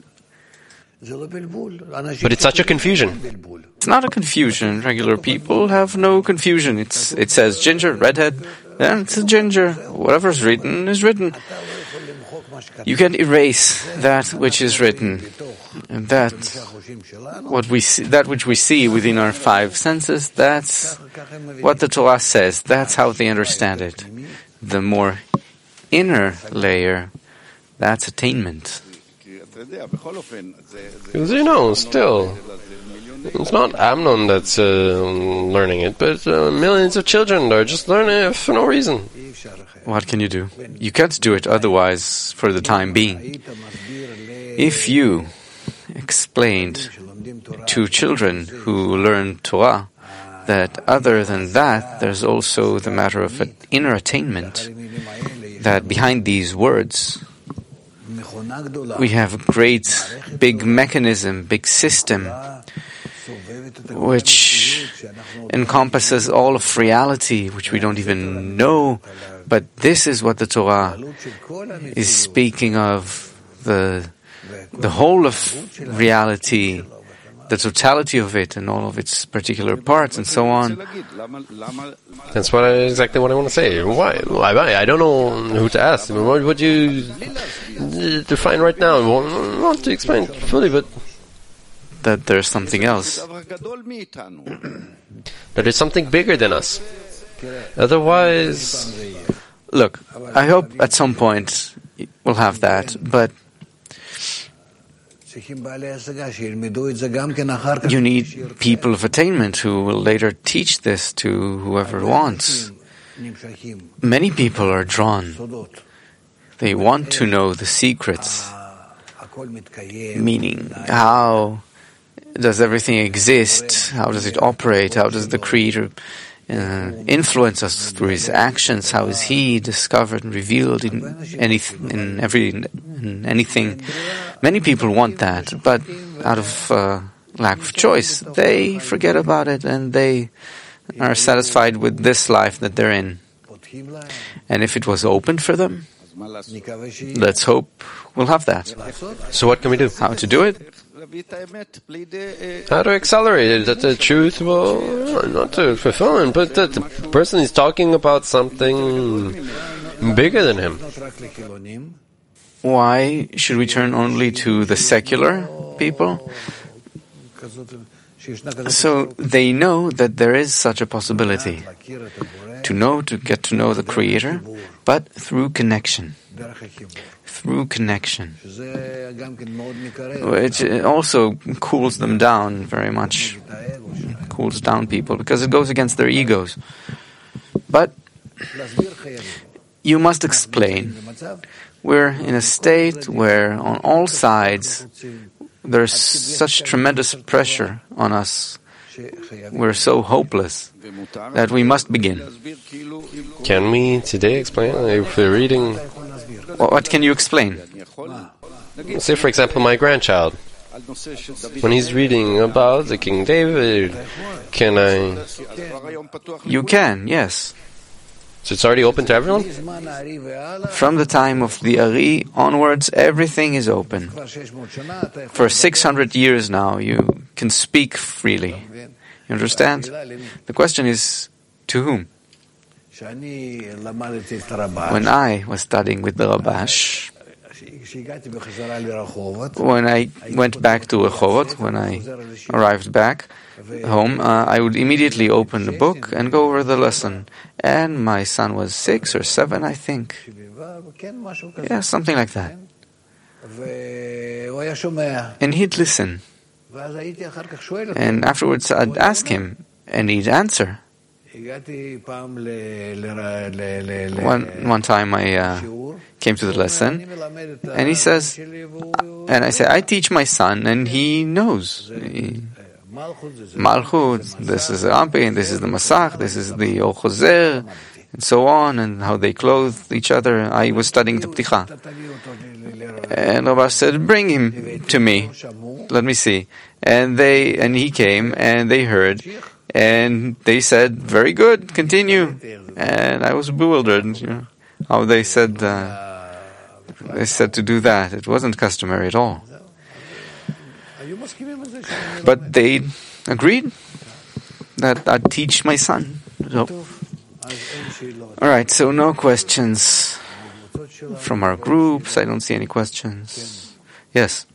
But it's such a confusion. It's not a confusion. Regular people have no confusion. It says ginger, redhead, and it's a ginger. Whatever's written is written. You can erase that which is written, and that which we see within our 5 senses. That's what the Torah says. That's how they understand it. The more inner layer, that's attainment. Because still, it's not Amnon that's learning it, but millions of children are just learning it for no reason. what can you do? You can't do it otherwise for the time being. If you explained to children who learn Torah that other than that, there's also the matter of an inner attainment, that behind these words we have a great big mechanism, big system, which encompasses all of reality, which we don't even know, but this is what the Torah is speaking of, the whole of reality, the totality of it and all of its particular parts and so on. That's exactly what I want to say. Why? I don't know who to ask. What would you define right now? I want to explain fully, but that there's something else. That is something bigger than us. Otherwise... Look, I hope at some point we'll have that, but you need people of attainment who will later teach this to whoever wants. Many people are drawn. They want to know the secrets, meaning how does everything exist, how does it operate, how does the Creator influence us through His actions, how is He discovered and revealed in anything. Many people want that, but out of lack of choice, they forget about it and they are satisfied with this life that they're in. And if it was opened for them, let's hope we'll have that. So what can we do? How to do it? How to accelerate it, that the truth will, not to fulfill it, but that the person is talking about something bigger than him. Why should we turn only to the secular people? So they know that there is such a possibility to get to know the Creator, but through connection. Through connection, which also cools them down very much, cools down people, because it goes against their egos. But you must explain. We're in a state where on all sides there's such tremendous pressure on us. We're so hopeless that we must begin. Can we today explain? If we're reading... What can you explain? Say, for example, my grandchild. When he's reading about the King David, can I... You can, yes. So it's already open to everyone? From the time of the Ari onwards, everything is open. For 600 years now, you can speak freely. You understand? The question is, to whom? When I was studying with the Rabash, when I went back to Rehovot, when I arrived back home, I would immediately open the book and go over the lesson. And my son was 6 or 7, I think. Yeah, something like that. And he'd listen. And afterwards I'd ask him, and he'd answer. One time I came to the lesson, and he says, and I say, I teach my son, and he knows. Malchut, this is the Ampin, this is the Masach, this is the Or Choser, and so on, and how they clothe each other. I was studying the Pticha. And Rabash said, bring him to me. Let me see. And he came, and they heard, and they said, very good, continue. And I was bewildered, how they said to do that. It wasn't customary at all. But they agreed that I'd teach my son. So. All right, so no questions from our groups. I don't see any questions. Yes.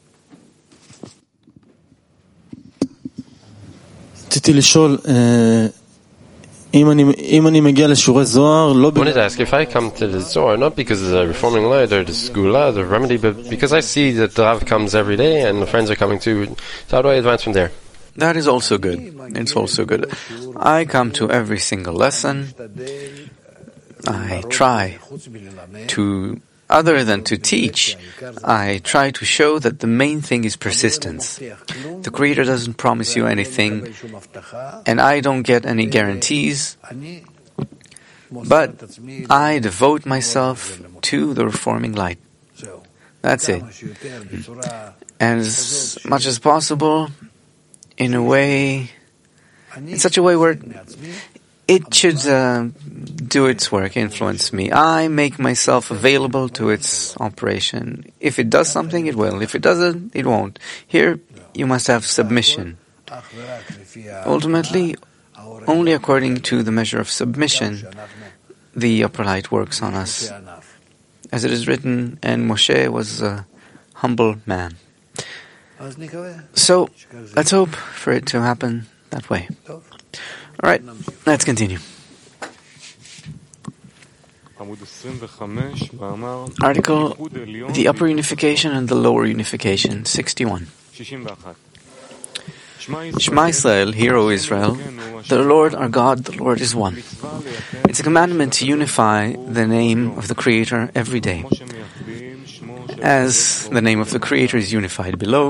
רציתי לשאול, אם אני מגיע לשיעורי זוהר, לא... I wanted to ask, if I come to the Zohar, not because of the Reforming Light or the Segula, the remedy, but because I see that the Rav comes every day and the friends are coming too, so how do I advance from there? That is also good. It's also good. I come to every single lesson, I try to, other than to teach, I try to show that the main thing is persistence. The Creator doesn't promise you anything, and I don't get any guarantees, but I devote myself to the reforming light. That's it. And as much as possible, in such a way where it should do its work, influence me. I make myself available to its operation. If it does something, it will. If it doesn't, it won't. Here, you must have submission. Ultimately, only according to the measure of submission, the upper light works on us. As it is written, and Moshe was a humble man. So, let's hope for it to happen that way. All right, let's continue. Article, the upper unification and the lower unification, 61. Shema Israel, hear O Israel, the Lord our God, the Lord is one. It's a commandment to unify the name of the Creator every day. As the name of the Creator is unified below,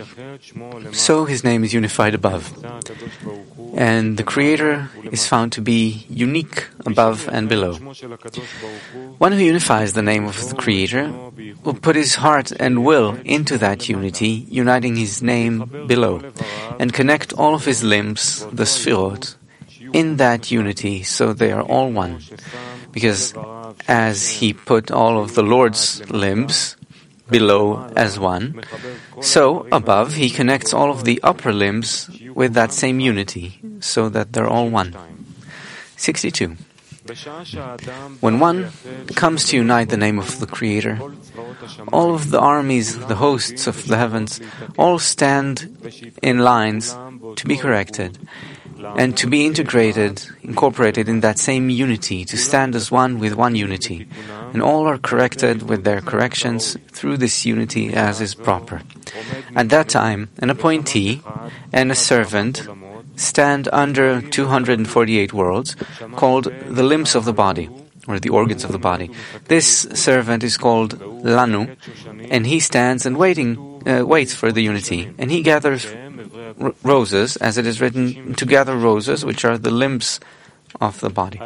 so His name is unified above. And the Creator is found to be unique above and below. One who unifies the name of the Creator will put his heart and will into that unity, uniting his name below, and connect all of his limbs, the Sfirot, in that unity, so they are all one. Because as he put all of the Lord's limbs below as one, so above he connects all of the upper limbs with that same unity, so that they're all one. 62. When one comes to unite the name of the Creator, all of the armies, the hosts of the heavens, all stand in lines to be corrected and to be incorporated in that same unity, to stand as one with one unity. And all are corrected with their corrections through this unity as is proper. At that time, an appointee and a servant stand under 248 worlds, called the limbs of the body, or the organs of the body. This servant is called Lanu, and he stands and waits for the unity. And he gathers roses, as it is written, to gather roses, which are the limbs of the body.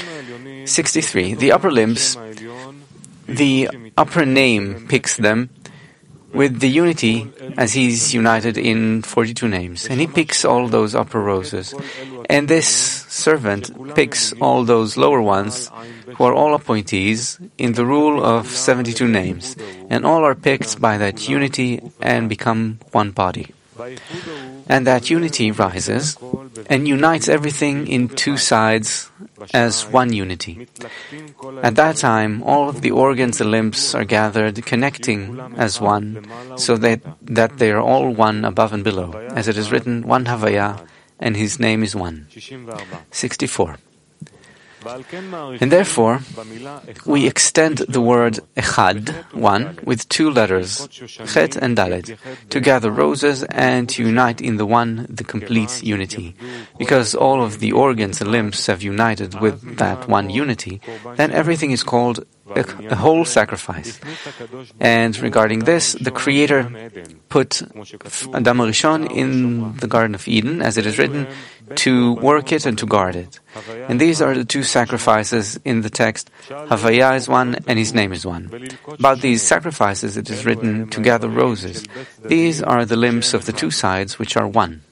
63. The upper limbs, the upper name picks them with the unity as he's united in 42 names. And he picks all those upper roses. And this servant picks all those lower ones, who are all appointees, in the rule of 72 names. And all are picked by that unity and become one body. And that unity rises and unites everything in two sides as one unity. At that time, all of the organs and limbs are gathered, connecting as one, so that they are all one above and below. As it is written, one Havaya, and His name is one. 64. And therefore, we extend the word Echad, one, with two letters, Chet and Dalet, to gather roses and to unite in the one, the complete unity. Because all of the organs and limbs have united with that one unity, then everything is called a whole sacrifice. And regarding this, the Creator put Adam Rishon in the Garden of Eden, as it is written, to work it and to guard it. And these are the two sacrifices in the text. Havaya is one and His name is one. About these sacrifices it is written, to gather roses. These are the limbs of the two sides which are one.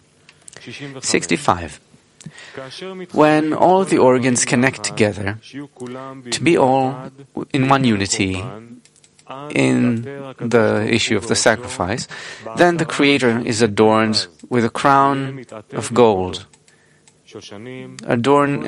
65. When all the organs connect together to be all in one unity in the issue of the sacrifice, then the Creator is adorned with a crown of gold, adorning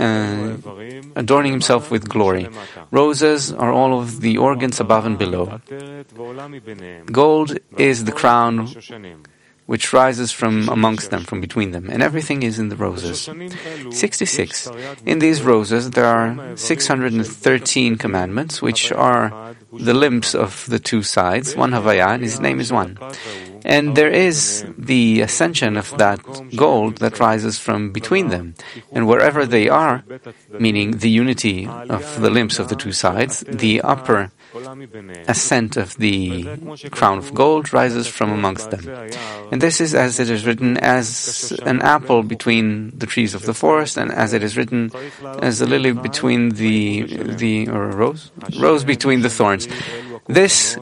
Himself with glory. Roses are all of the organs above and below. Gold is the crown which rises from amongst them, from between them, and everything is in the roses. 66. In these roses there are 613 commandments, which are the limbs of the two sides, one Havaya, and his name is one. And there is the ascension of that gold that rises from between them. And wherever they are, meaning the unity of the limbs of the two sides, the upper ascent of the crown of gold rises from amongst them. And this is as it is written, as an apple between the trees of the forest, and as it is written, as a lily between or a rose between the thorns. This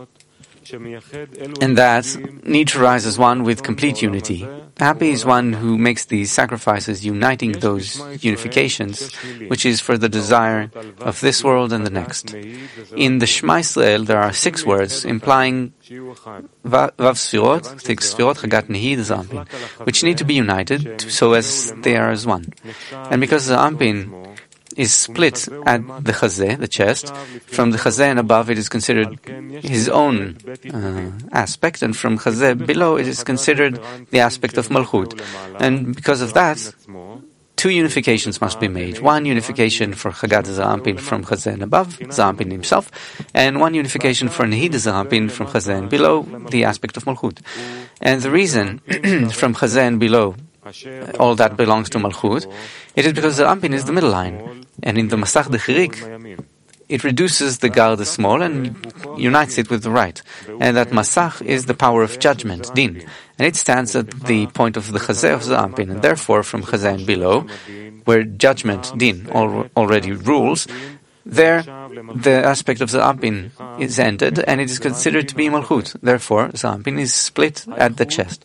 and that need to rise as one with complete unity. Happy is one who makes these sacrifices, uniting those unifications, which is for the desire of this world and the next. In the Shema Yisrael, there are 6 words implying Vav Sfirot, 6 Sfirot, Chagat Nehi, the Zampin, which need to be united so as they are as one. And because the Zampin is split at the chazeh, the chest. From the chazeh and above it is considered his own aspect, and from chazeh below it is considered the aspect of malchut. And because of that, 2 unifications must be made. 1 unification for Chagat Zampin from chazeh and above, Zampin himself, and 1 unification for Nehid Zampin from chazeh and below, the aspect of malchut. And the reason from chazeh and below all that belongs to Malchut, it is because the Zampin is the middle line, and in the Masach Dechirik, it reduces the Garde small and unites it with the right. And that Masach is the power of judgment, Din, and it stands at the point of the Chazeh of the Zampin, and therefore from Chazeh and below, where judgment, Din, already rules, there the aspect of the Zampin is ended, and it is considered to be Malchut. Therefore, Zampin is split at the chest.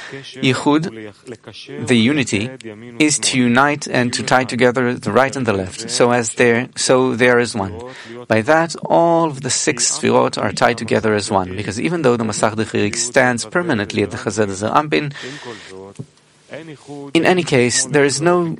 Yichud, the unity, is to unite and to tie together the right and the left, so there is one. By that, all of the 6 Sfirot are tied together as one, because even though the Masach Dechirik stands permanently at the Chazeh Zampin, in any case, there is no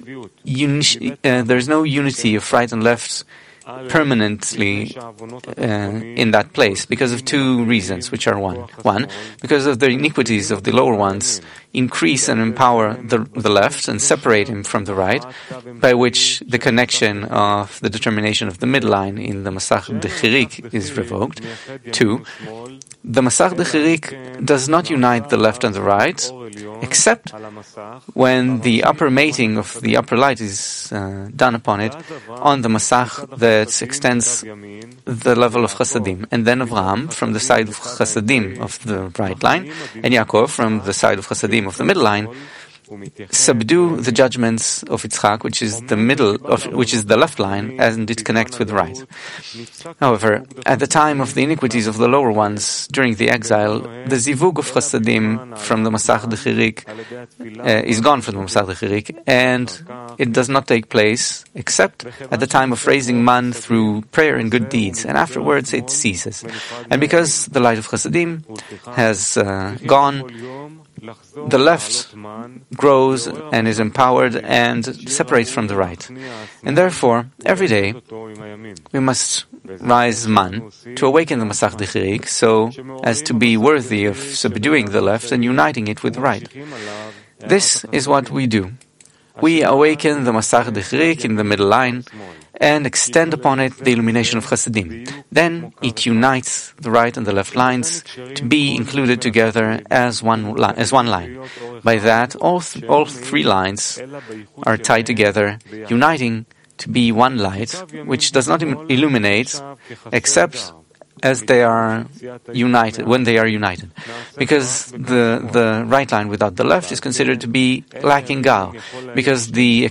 unity of right and left permanently in that place, because of 2 reasons, which are one, because of the iniquities of the lower ones increase and empower the left and separate him from the right, by which the connection of the determination of the midline in the Masach Dechirik is revoked. 2, the Masach Dechirik does not unite the left and the right, except when the upper mating of the upper light is done upon it on the Masach that extends the level of Chasadim. And then Avraham, from the side of Chasadim of the right line, and Yaakov, from the side of Chasadim of the middle line, subdue the judgments of Yitzchak, which is the left line, and it connects with the right. However, at the time of the iniquities of the lower ones during the exile, the zivug of Chasadim from the Masach Dechirik is gone from the Masach Dechirik, and it does not take place except at the time of raising man through prayer and good deeds, and afterwards it ceases. And because the light of Chasadim has gone, the left grows and is empowered and separates from the right. And therefore, every day, we must rise man to awaken the Masach Dechirik so as to be worthy of subduing the left and uniting it with the right. This is what we do. We awaken the Masach Dechirik in the middle line and extend upon it the illumination of Chasadim. Then it unites the right and the left lines to be included together as one line. By that, all 3 lines are tied together, uniting to be one light, which does not illuminate except as they are united, when they are united. Because the right line without the left is considered to be lacking gal, because the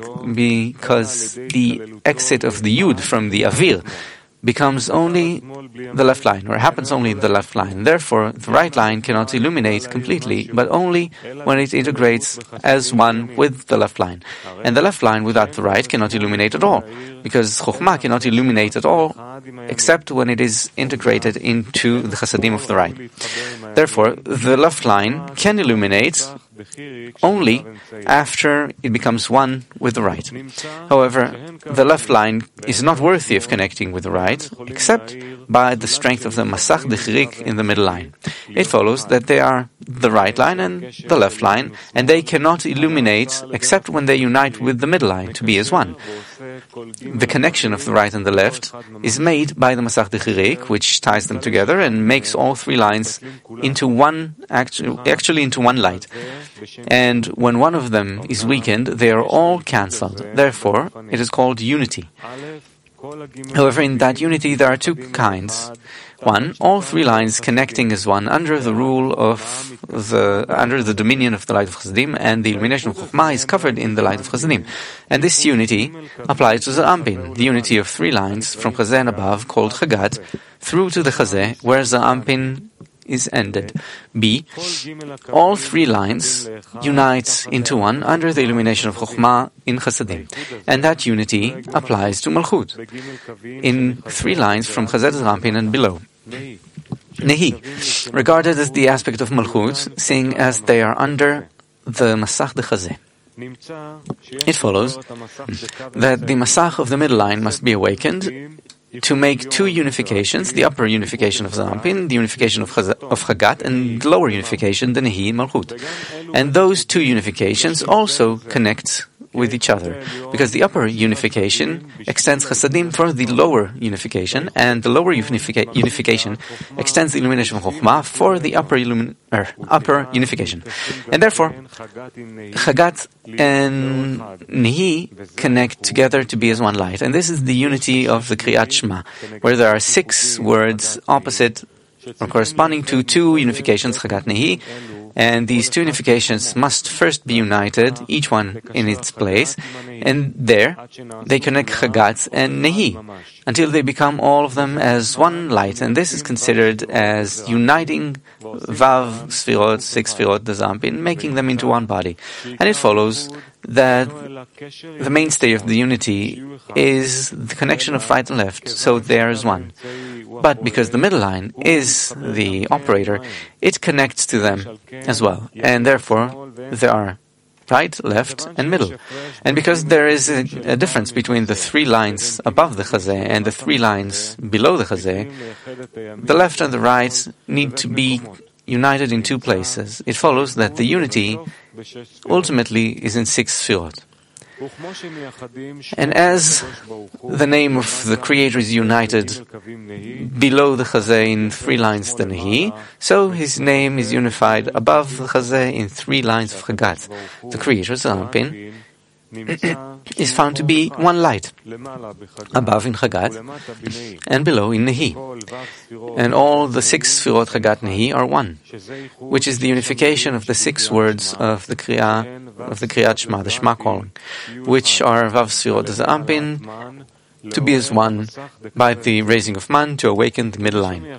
exit of the Yud from the Avir becomes only the left line, or happens only in the left line. Therefore, the right line cannot illuminate completely, but only when it integrates as one with the left line. And the left line without the right cannot illuminate at all, because Chokhmah cannot illuminate at all, except when it is integrated into the Chasadim of the right. Therefore, the left line can illuminate only after it becomes one with the right. However, the left line is not worthy of connecting with the right, except by the strength of the Masach Dechirik in the middle line. It follows that they are the right line and the left line, and they cannot illuminate except when they unite with the middle line to be as one. The connection of the right and the left is made by the Masach Dechirik, which ties them together and makes all three lines into one, actually into one light. And when one of them is weakened, they are all cancelled. Therefore, it is called unity. However, in that unity there are two kinds. One, all three lines connecting as one under the dominion of the light of Chassidim, and the illumination of Chokhmah is covered in the light of Chassidim. And this unity applies to the Ampin, the unity of three lines from Chazeh and above, called Chagat, through to the Chazeh, where the Ampin is ended. B. All three lines unite into one under the illumination of Chokhmah in Chassidim, and that unity applies to Malchut in three lines from Chazeh to Ampin and below. Nehi, regarded as the aspect of Malchut, seeing as they are under the Masach de Chazeh. It follows that the Masach of the middle line must be awakened to make two unifications, the upper unification of Zampin, the unification of Chagat, and the lower unification, the Nehi Malchut. And those two unifications also connect with each other, because the upper unification extends Chasadim for the lower unification, and the lower unification extends the illumination of Chokhmah for the upper unification. And therefore, Chagat and Nehi connect together to be as one light. And this is the unity of the Kriyat Shema, where there are 6 words opposite or corresponding to 2 unifications, Chagat Nehi. And these two unifications must first be united, each one in its place, and there they connect Chagat and Nehi, until they become all of them as one light. And this is considered as uniting Vav Sfirot, 6 Sfirot, the Zampin, making them into one body. And it follows that the mainstay of the unity is the connection of right and left, so there is one. But because the middle line is the operator, it connects to them as well. And therefore, there are right, left, and middle. And because there is a difference between the 3 lines above the Chazeh and the 3 lines below the Chazeh, the left and the right need to be united in 2 places. It follows that the unity ultimately is in 6 Sfirot. And as the name of the Creator is united below the Chazeh in 3 lines the Nehi, so His name is unified above the Chazeh in 3 lines of Chagat. The Creator, Zampin, is found to be one light, above in Chagat and below in Nehi. And all the 6 Sfirot Chagat Nehi are one, which is the unification of the 6 words of the Kriyat Shema, the Shema calling, which are Vav Sfirot Zampin, to be as one by the raising of Man to awaken the middle line.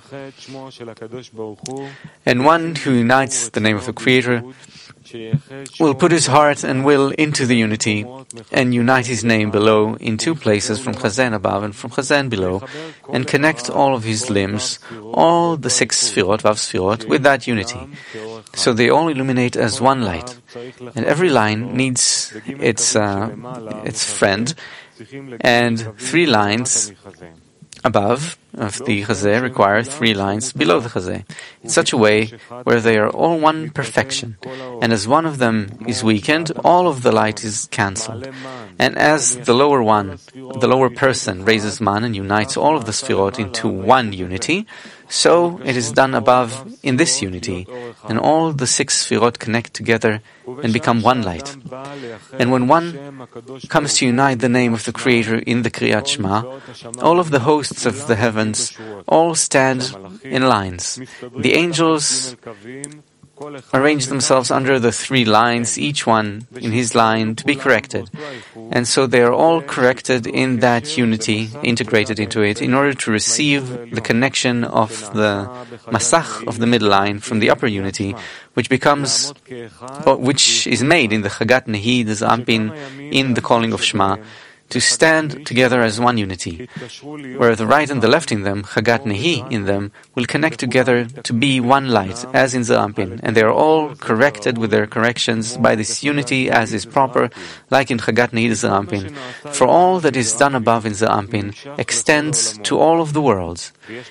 And one who unites the name of the Creator will put his heart and will into the unity and unite his name below in 2 places from Chazen above and from Chazen below, and connect all of his limbs, all the 6 Sfirot, Vav Sfirot, with that unity. So they all illuminate as one light. And every line needs its friend, and 3 lines above of the Chazeh require 3 lines below the Chazeh, in such a way where they are all one perfection. And as one of them is weakened, all of the light is cancelled. And as the lower person raises Man and unites all of the Sfirot into one unity, so it is done above in this unity, and all the 6 Sfirot connect together and become one light. And when one comes to unite the name of the Creator in the Kriyat Shema, all of the hosts of the heavens all stand in lines. The angels arrange themselves under the 3 lines, each one in his line, to be corrected. And so they are all corrected in that unity, integrated into it, in order to receive the connection of the Masach of the middle line from the upper unity, which is made in the Chagat Nehi, the Zampin, in the calling of Shema, to stand together as one unity, where the right and the left in them, Chagat Nehi in them, will connect together to be one light, as in Zeir Anpin, and they are all corrected with their corrections by this unity as is proper, like in Chagat Nehi Zeir Anpin. For all that is done above in Zeir Anpin extends to all of the worlds.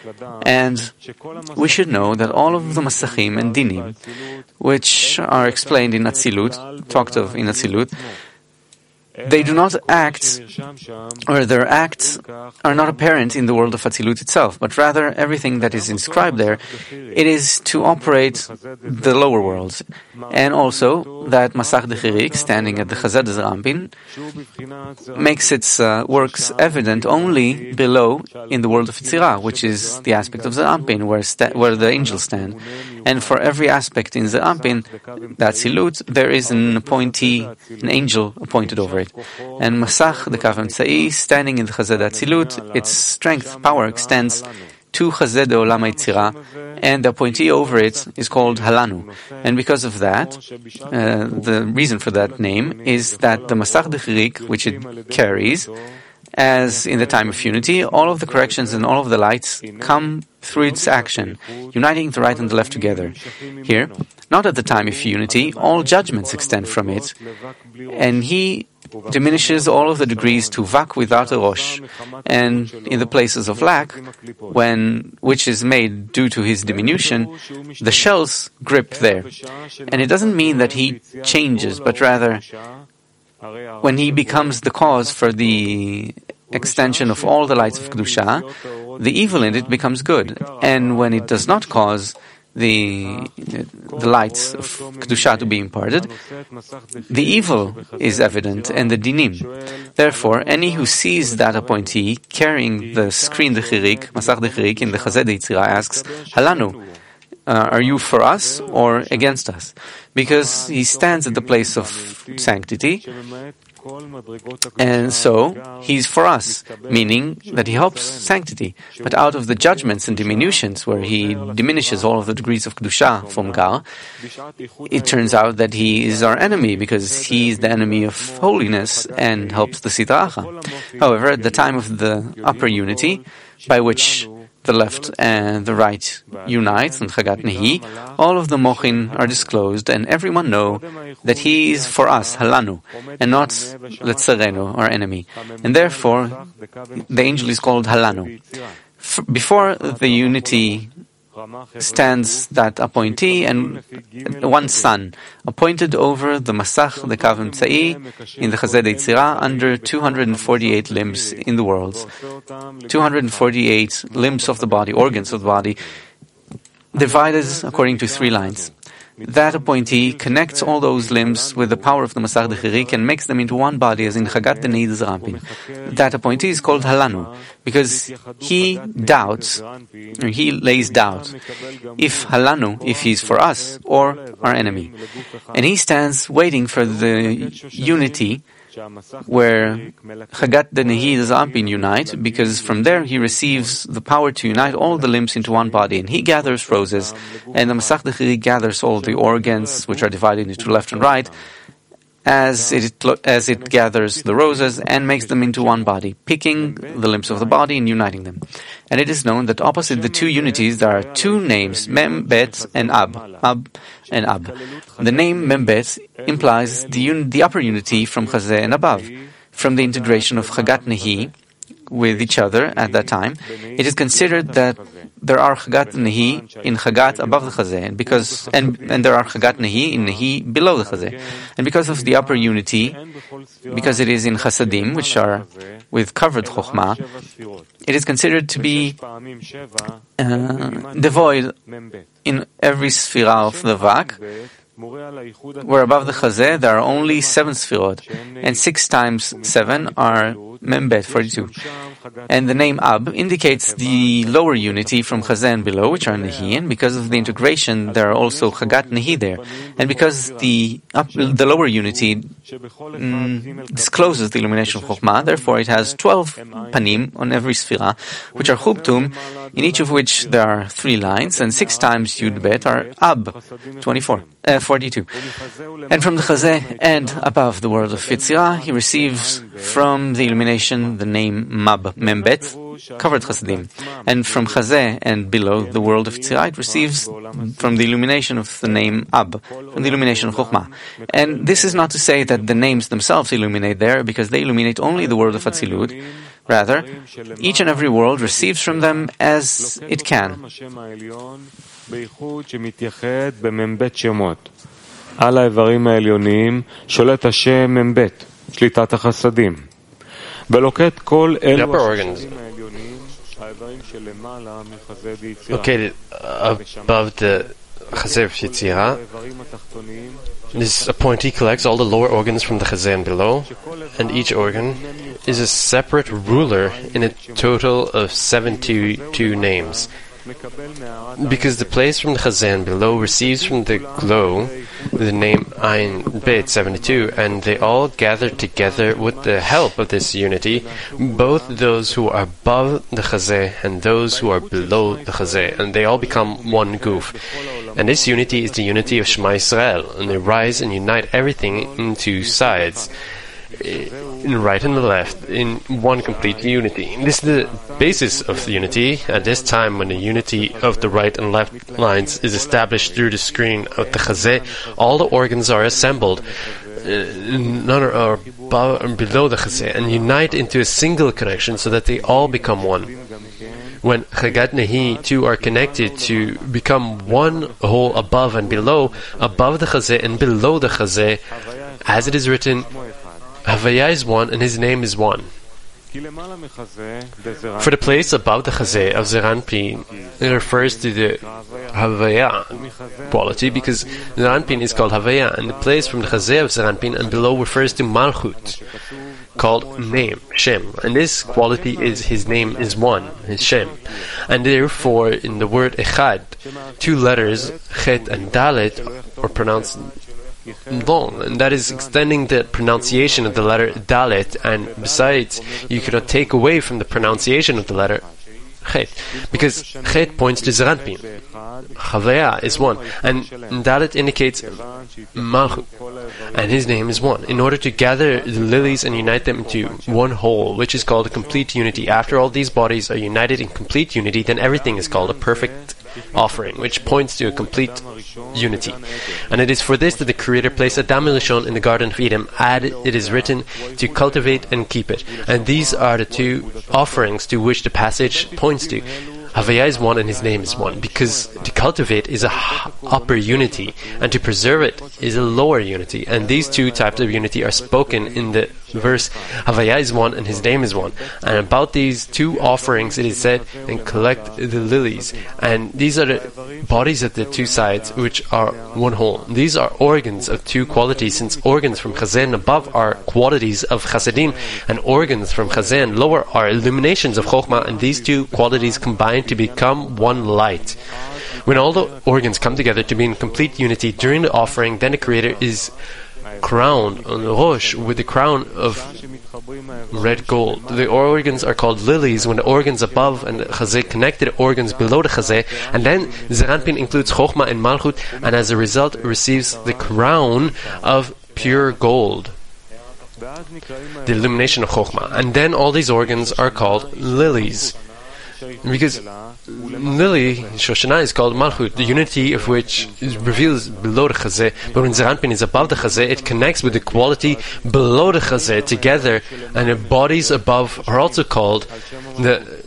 And we should know that all of the Masachim and Dinim, which are explained in Atzilut, talked of in Atzilut, they do not act, or their acts are not apparent in the world of Atzilut itself, but rather everything that is inscribed there, it is to operate the lower worlds. And also that Masach Dechirik, standing at the Chazed Zeir Anpin, makes its works evident only below in the world of Yetzirah, which is the aspect of Zeir Anpin, where the angels stand. And for every aspect in Zeir Anpin, that Atzilut, there is an appointee, an angel appointed over it. And Masach, the Kav Emtzai, standing in the Chazed Atzilut, its strength, power extends to Chazed Olam HaYetzirah, and the appointee over it is called Halanu. And because of that, the reason for that name is that the Masach Dechirik, which it carries, as in the time of unity, all of the corrections and all of the lights come through its action, uniting the right and the left together. Here, not at the time of unity, all judgments extend from it, and he diminishes all of the degrees to Vak without a Rosh, and in the places of lack, which is made due to his diminution, the shells grip there. And it doesn't mean that he changes, but rather when he becomes the cause for the extension of all the lights of Kedusha, the evil in it becomes good. And when it does not cause the lights of Kedusha to be imparted, the evil is evident and the dinim. Therefore, any who sees that appointee carrying the screen Dechirik, Masach Dechirik in the Chazed Yetzirah asks, Halanu, are you for us or against us? Because he stands at the place of sanctity, and so he's for us, meaning that he helps sanctity. But out of the judgments and diminutions, where he diminishes all of the degrees of Kedusha from Gar, it turns out that he is our enemy, because he is the enemy of holiness and helps the Sitra Achra. However, at the time of the upper unity, by which the left and the right unite, and Chagat Nehi, all of the mochin are disclosed, and everyone know that he is for us, Halanu, and not Letzarenu, our enemy. And therefore, the angel is called Halanu. Before the unity stands that appointee and one son, appointed over the Masach, the Kav Emtzai, in the Chazed Yetzirah, under 248 limbs in the world. 248 limbs of the body, organs of the body, divided according to 3 lines. That appointee connects all those limbs with the power of the Masach Dechirik and makes them into one body, as in Chagat Nehi Zeir Anpin. That appointee is called Halanu, because he doubts, or he lays doubt, if Halanu, if he is for us, or our enemy. And he stands waiting for the unity, where Chagat Nehi Zeir Anpin unite, because from there he receives the power to unite all the limbs into one body, and he gathers roses, and the Masach Dechirik gathers all the organs, which are divided into left and right, as it gathers the roses and makes them into one body, picking the limbs of the body and uniting them. And it is known that opposite the 2 unities there are 2 names, Mem, Bet, and Ab. Ab and Ab. The name Mem, Bet implies the upper unity from Chazeh and above. From the integration of Chagat Nehi with each other at that time, it is considered that there are Chagat Nehi in Chagat above the Chazeh, and there are Chagat Nehi in Nehi below the Chazeh. And because of the upper unity, because it is in Chasadim, which are with covered Chokhmah, it is considered to be devoid in every Sphira of the Vak, where above the Chazeh there are only 7 Sphirot, and 6 times 7 are Membet 42. And the name Ab indicates the lower unity from Chazeh and below, which are Nehi, and because of the integration there are also Chagat Nehi there. And because the lower unity discloses the illumination of Chokhmah, therefore it has 12 panim on every sphira, which are Chubtum, in each of which there are 3 lines, and 6 times Yud Bet are Ab 42. And from the Chazeh and above the world of Yetzirah, he receives from the illumination the name Mab, Membet, covered Chasadim. And from Chazeh and below the world of Yetzirah, it receives from the illumination of the name Ab, from the illumination of Chokhmah. And this is not to say that the names themselves illuminate there, because they illuminate only the world of Atzilut. Rather, each and every world receives from them as it can. על האיברים העליונים שולט השם מ"ב, שליטת החסדים. ולוקט כל אלו השם העליונים, האיברים שלמעלה מחזה ביצירה. Located above the Chazeh of Yetzirah, this appointee collects all the lower organs from the Chazeh and below, and each organ is a separate ruler in a total of 72 names. Because the place from the Chazeh and below receives from the glow the name Ein Bet 72, and they all gather together with the help of this unity, both those who are above the Chazeh and those who are below the Chazeh, and they all become one goof. And this unity is the unity of Shema Yisrael, and they rise and unite everything into sides, in the right and the left, in one complete unity. This is the basis of the unity. At this time, when the unity of the right and left lines is established through the screen of the Chazeh, all the organs are assembled, none are above and below the Chazeh, and unite into a single connection so that they all become one. When Chagat Nehi two are connected to become one whole above and below, above the Chazeh and below the Chazeh, as it is written, Havaya is one and his name is one. For the place above the Chazeh of Zeir Anpin, it refers to the Havaya quality, because Zeir Anpin is called Havaya, and the place from the Chazeh of Zeir Anpin and below refers to Malchut, called name, Shem. And this quality is his name is one, his Shem. And therefore, in the word Echad, 2 letters, Chet and Dalet, are pronounced long, and that is extending the pronunciation of the letter Dalet, and besides, you cannot take away from the pronunciation of the letter Chet, because Chet points to Zeir Anpin. Chavaya is one, and Dalet indicates Malchut, and his name is one. In order to gather the lilies and unite them into one whole, which is called a complete unity. After all these bodies are united in complete unity, then everything is called a perfect offering, which points to a complete unity. And it is for this that the Creator placed Adam Rishon in the Garden of Eden, as it is written, to cultivate and keep it. And these are the 2 offerings to which the passage points to. Havaya is one and his name is one, because to cultivate is a upper unity, and to preserve it is a lower unity. And these 2 types of unity are spoken in the verse, Havaya is one and his name is one. And about these 2 offerings it is said, and collect the lilies. And these are the bodies of the 2 sides, which are one whole. These are organs of 2 qualities, since organs from Chazeh and above are qualities of Chasadim, and organs from Chazeh and lower are illuminations of Chokhmah, and these 2 qualities combine to become one light. When all the organs come together to be in complete unity during the offering, then the Creator is crowned on the Rosh with the crown of red gold. The organs are called lilies when the organs above and the Chazeh connect to the organs below the Chazeh, and then Zeir Anpin includes Chokhmah and Malchut, and as a result receives the crown of pure gold, the illumination of Chokhmah. And then all these organs are called lilies, because lily, Shoshana, is called Malchut, the unity of which is revealed below the Chazeh. But when Zeir Anpin is above the Chazeh, it connects with the quality below the Chazeh together, and the bodies above are also called the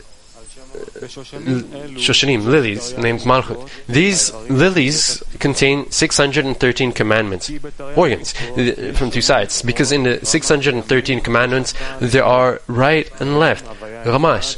Shoshanim, lilies, named Malchut. These lilies contain 613 commandments, organs, from 2 sides, because in the 613 commandments there are right and left, Ramash,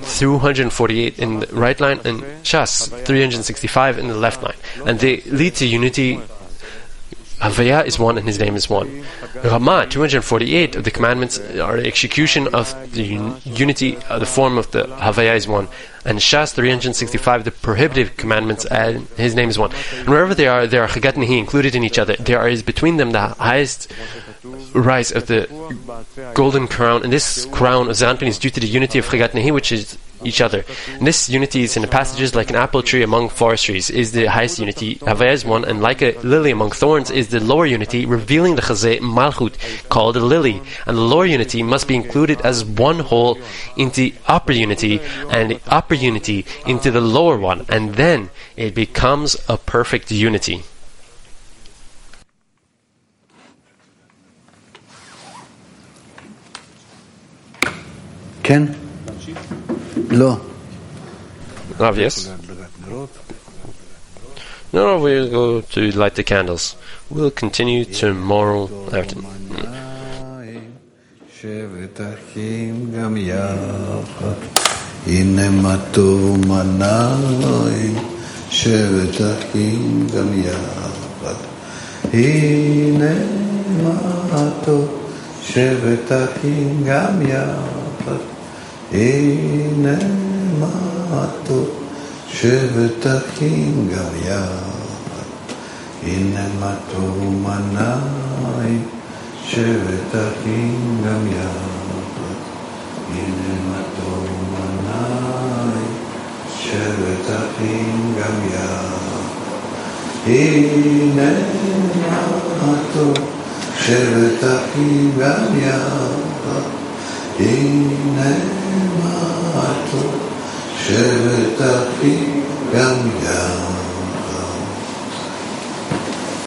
248 in the right line, and Shas, 365 in the left line. And they lead to unity Havaya is one and his name is one. Ramah 248 of the commandments are the execution of the unity, the form of the Havaya is one. And Shas 365, the prohibitive commandments, and his name is one. And wherever they are Chagat Nehi included in each other. There is between them the highest rise of the golden crown, and this crown of Zeir Anpin is due to the unity of Chagat Nehi, which is each other. And this unity is in the passages like an apple tree among forest trees is the highest unity. Havaya is one, and like a lily among thorns is the lower unity, revealing the Chazé Malchut called a lily. And the lower unity must be included as one whole into upper unity, and the upper unity into the lower one, and then it becomes a perfect unity. Ken? No. Yes. No, we'll go to light the candles. We'll continue tomorrow afternoon. הנה מה טוב ומנעים, שבת אחים גם יחד. הנה מה טוב, שבת אחים גם יחד. הנה מה טוב, שבת אחים גם יחד. הנה מה טוב ומנעים, שבת אחים גם יחד. הנה מה טוב ומנעים, שבת אחים גם יחד. הנה מה טוב, שבת אחים גם יחד. הנה מה טוב, שבת אחים גם יחד.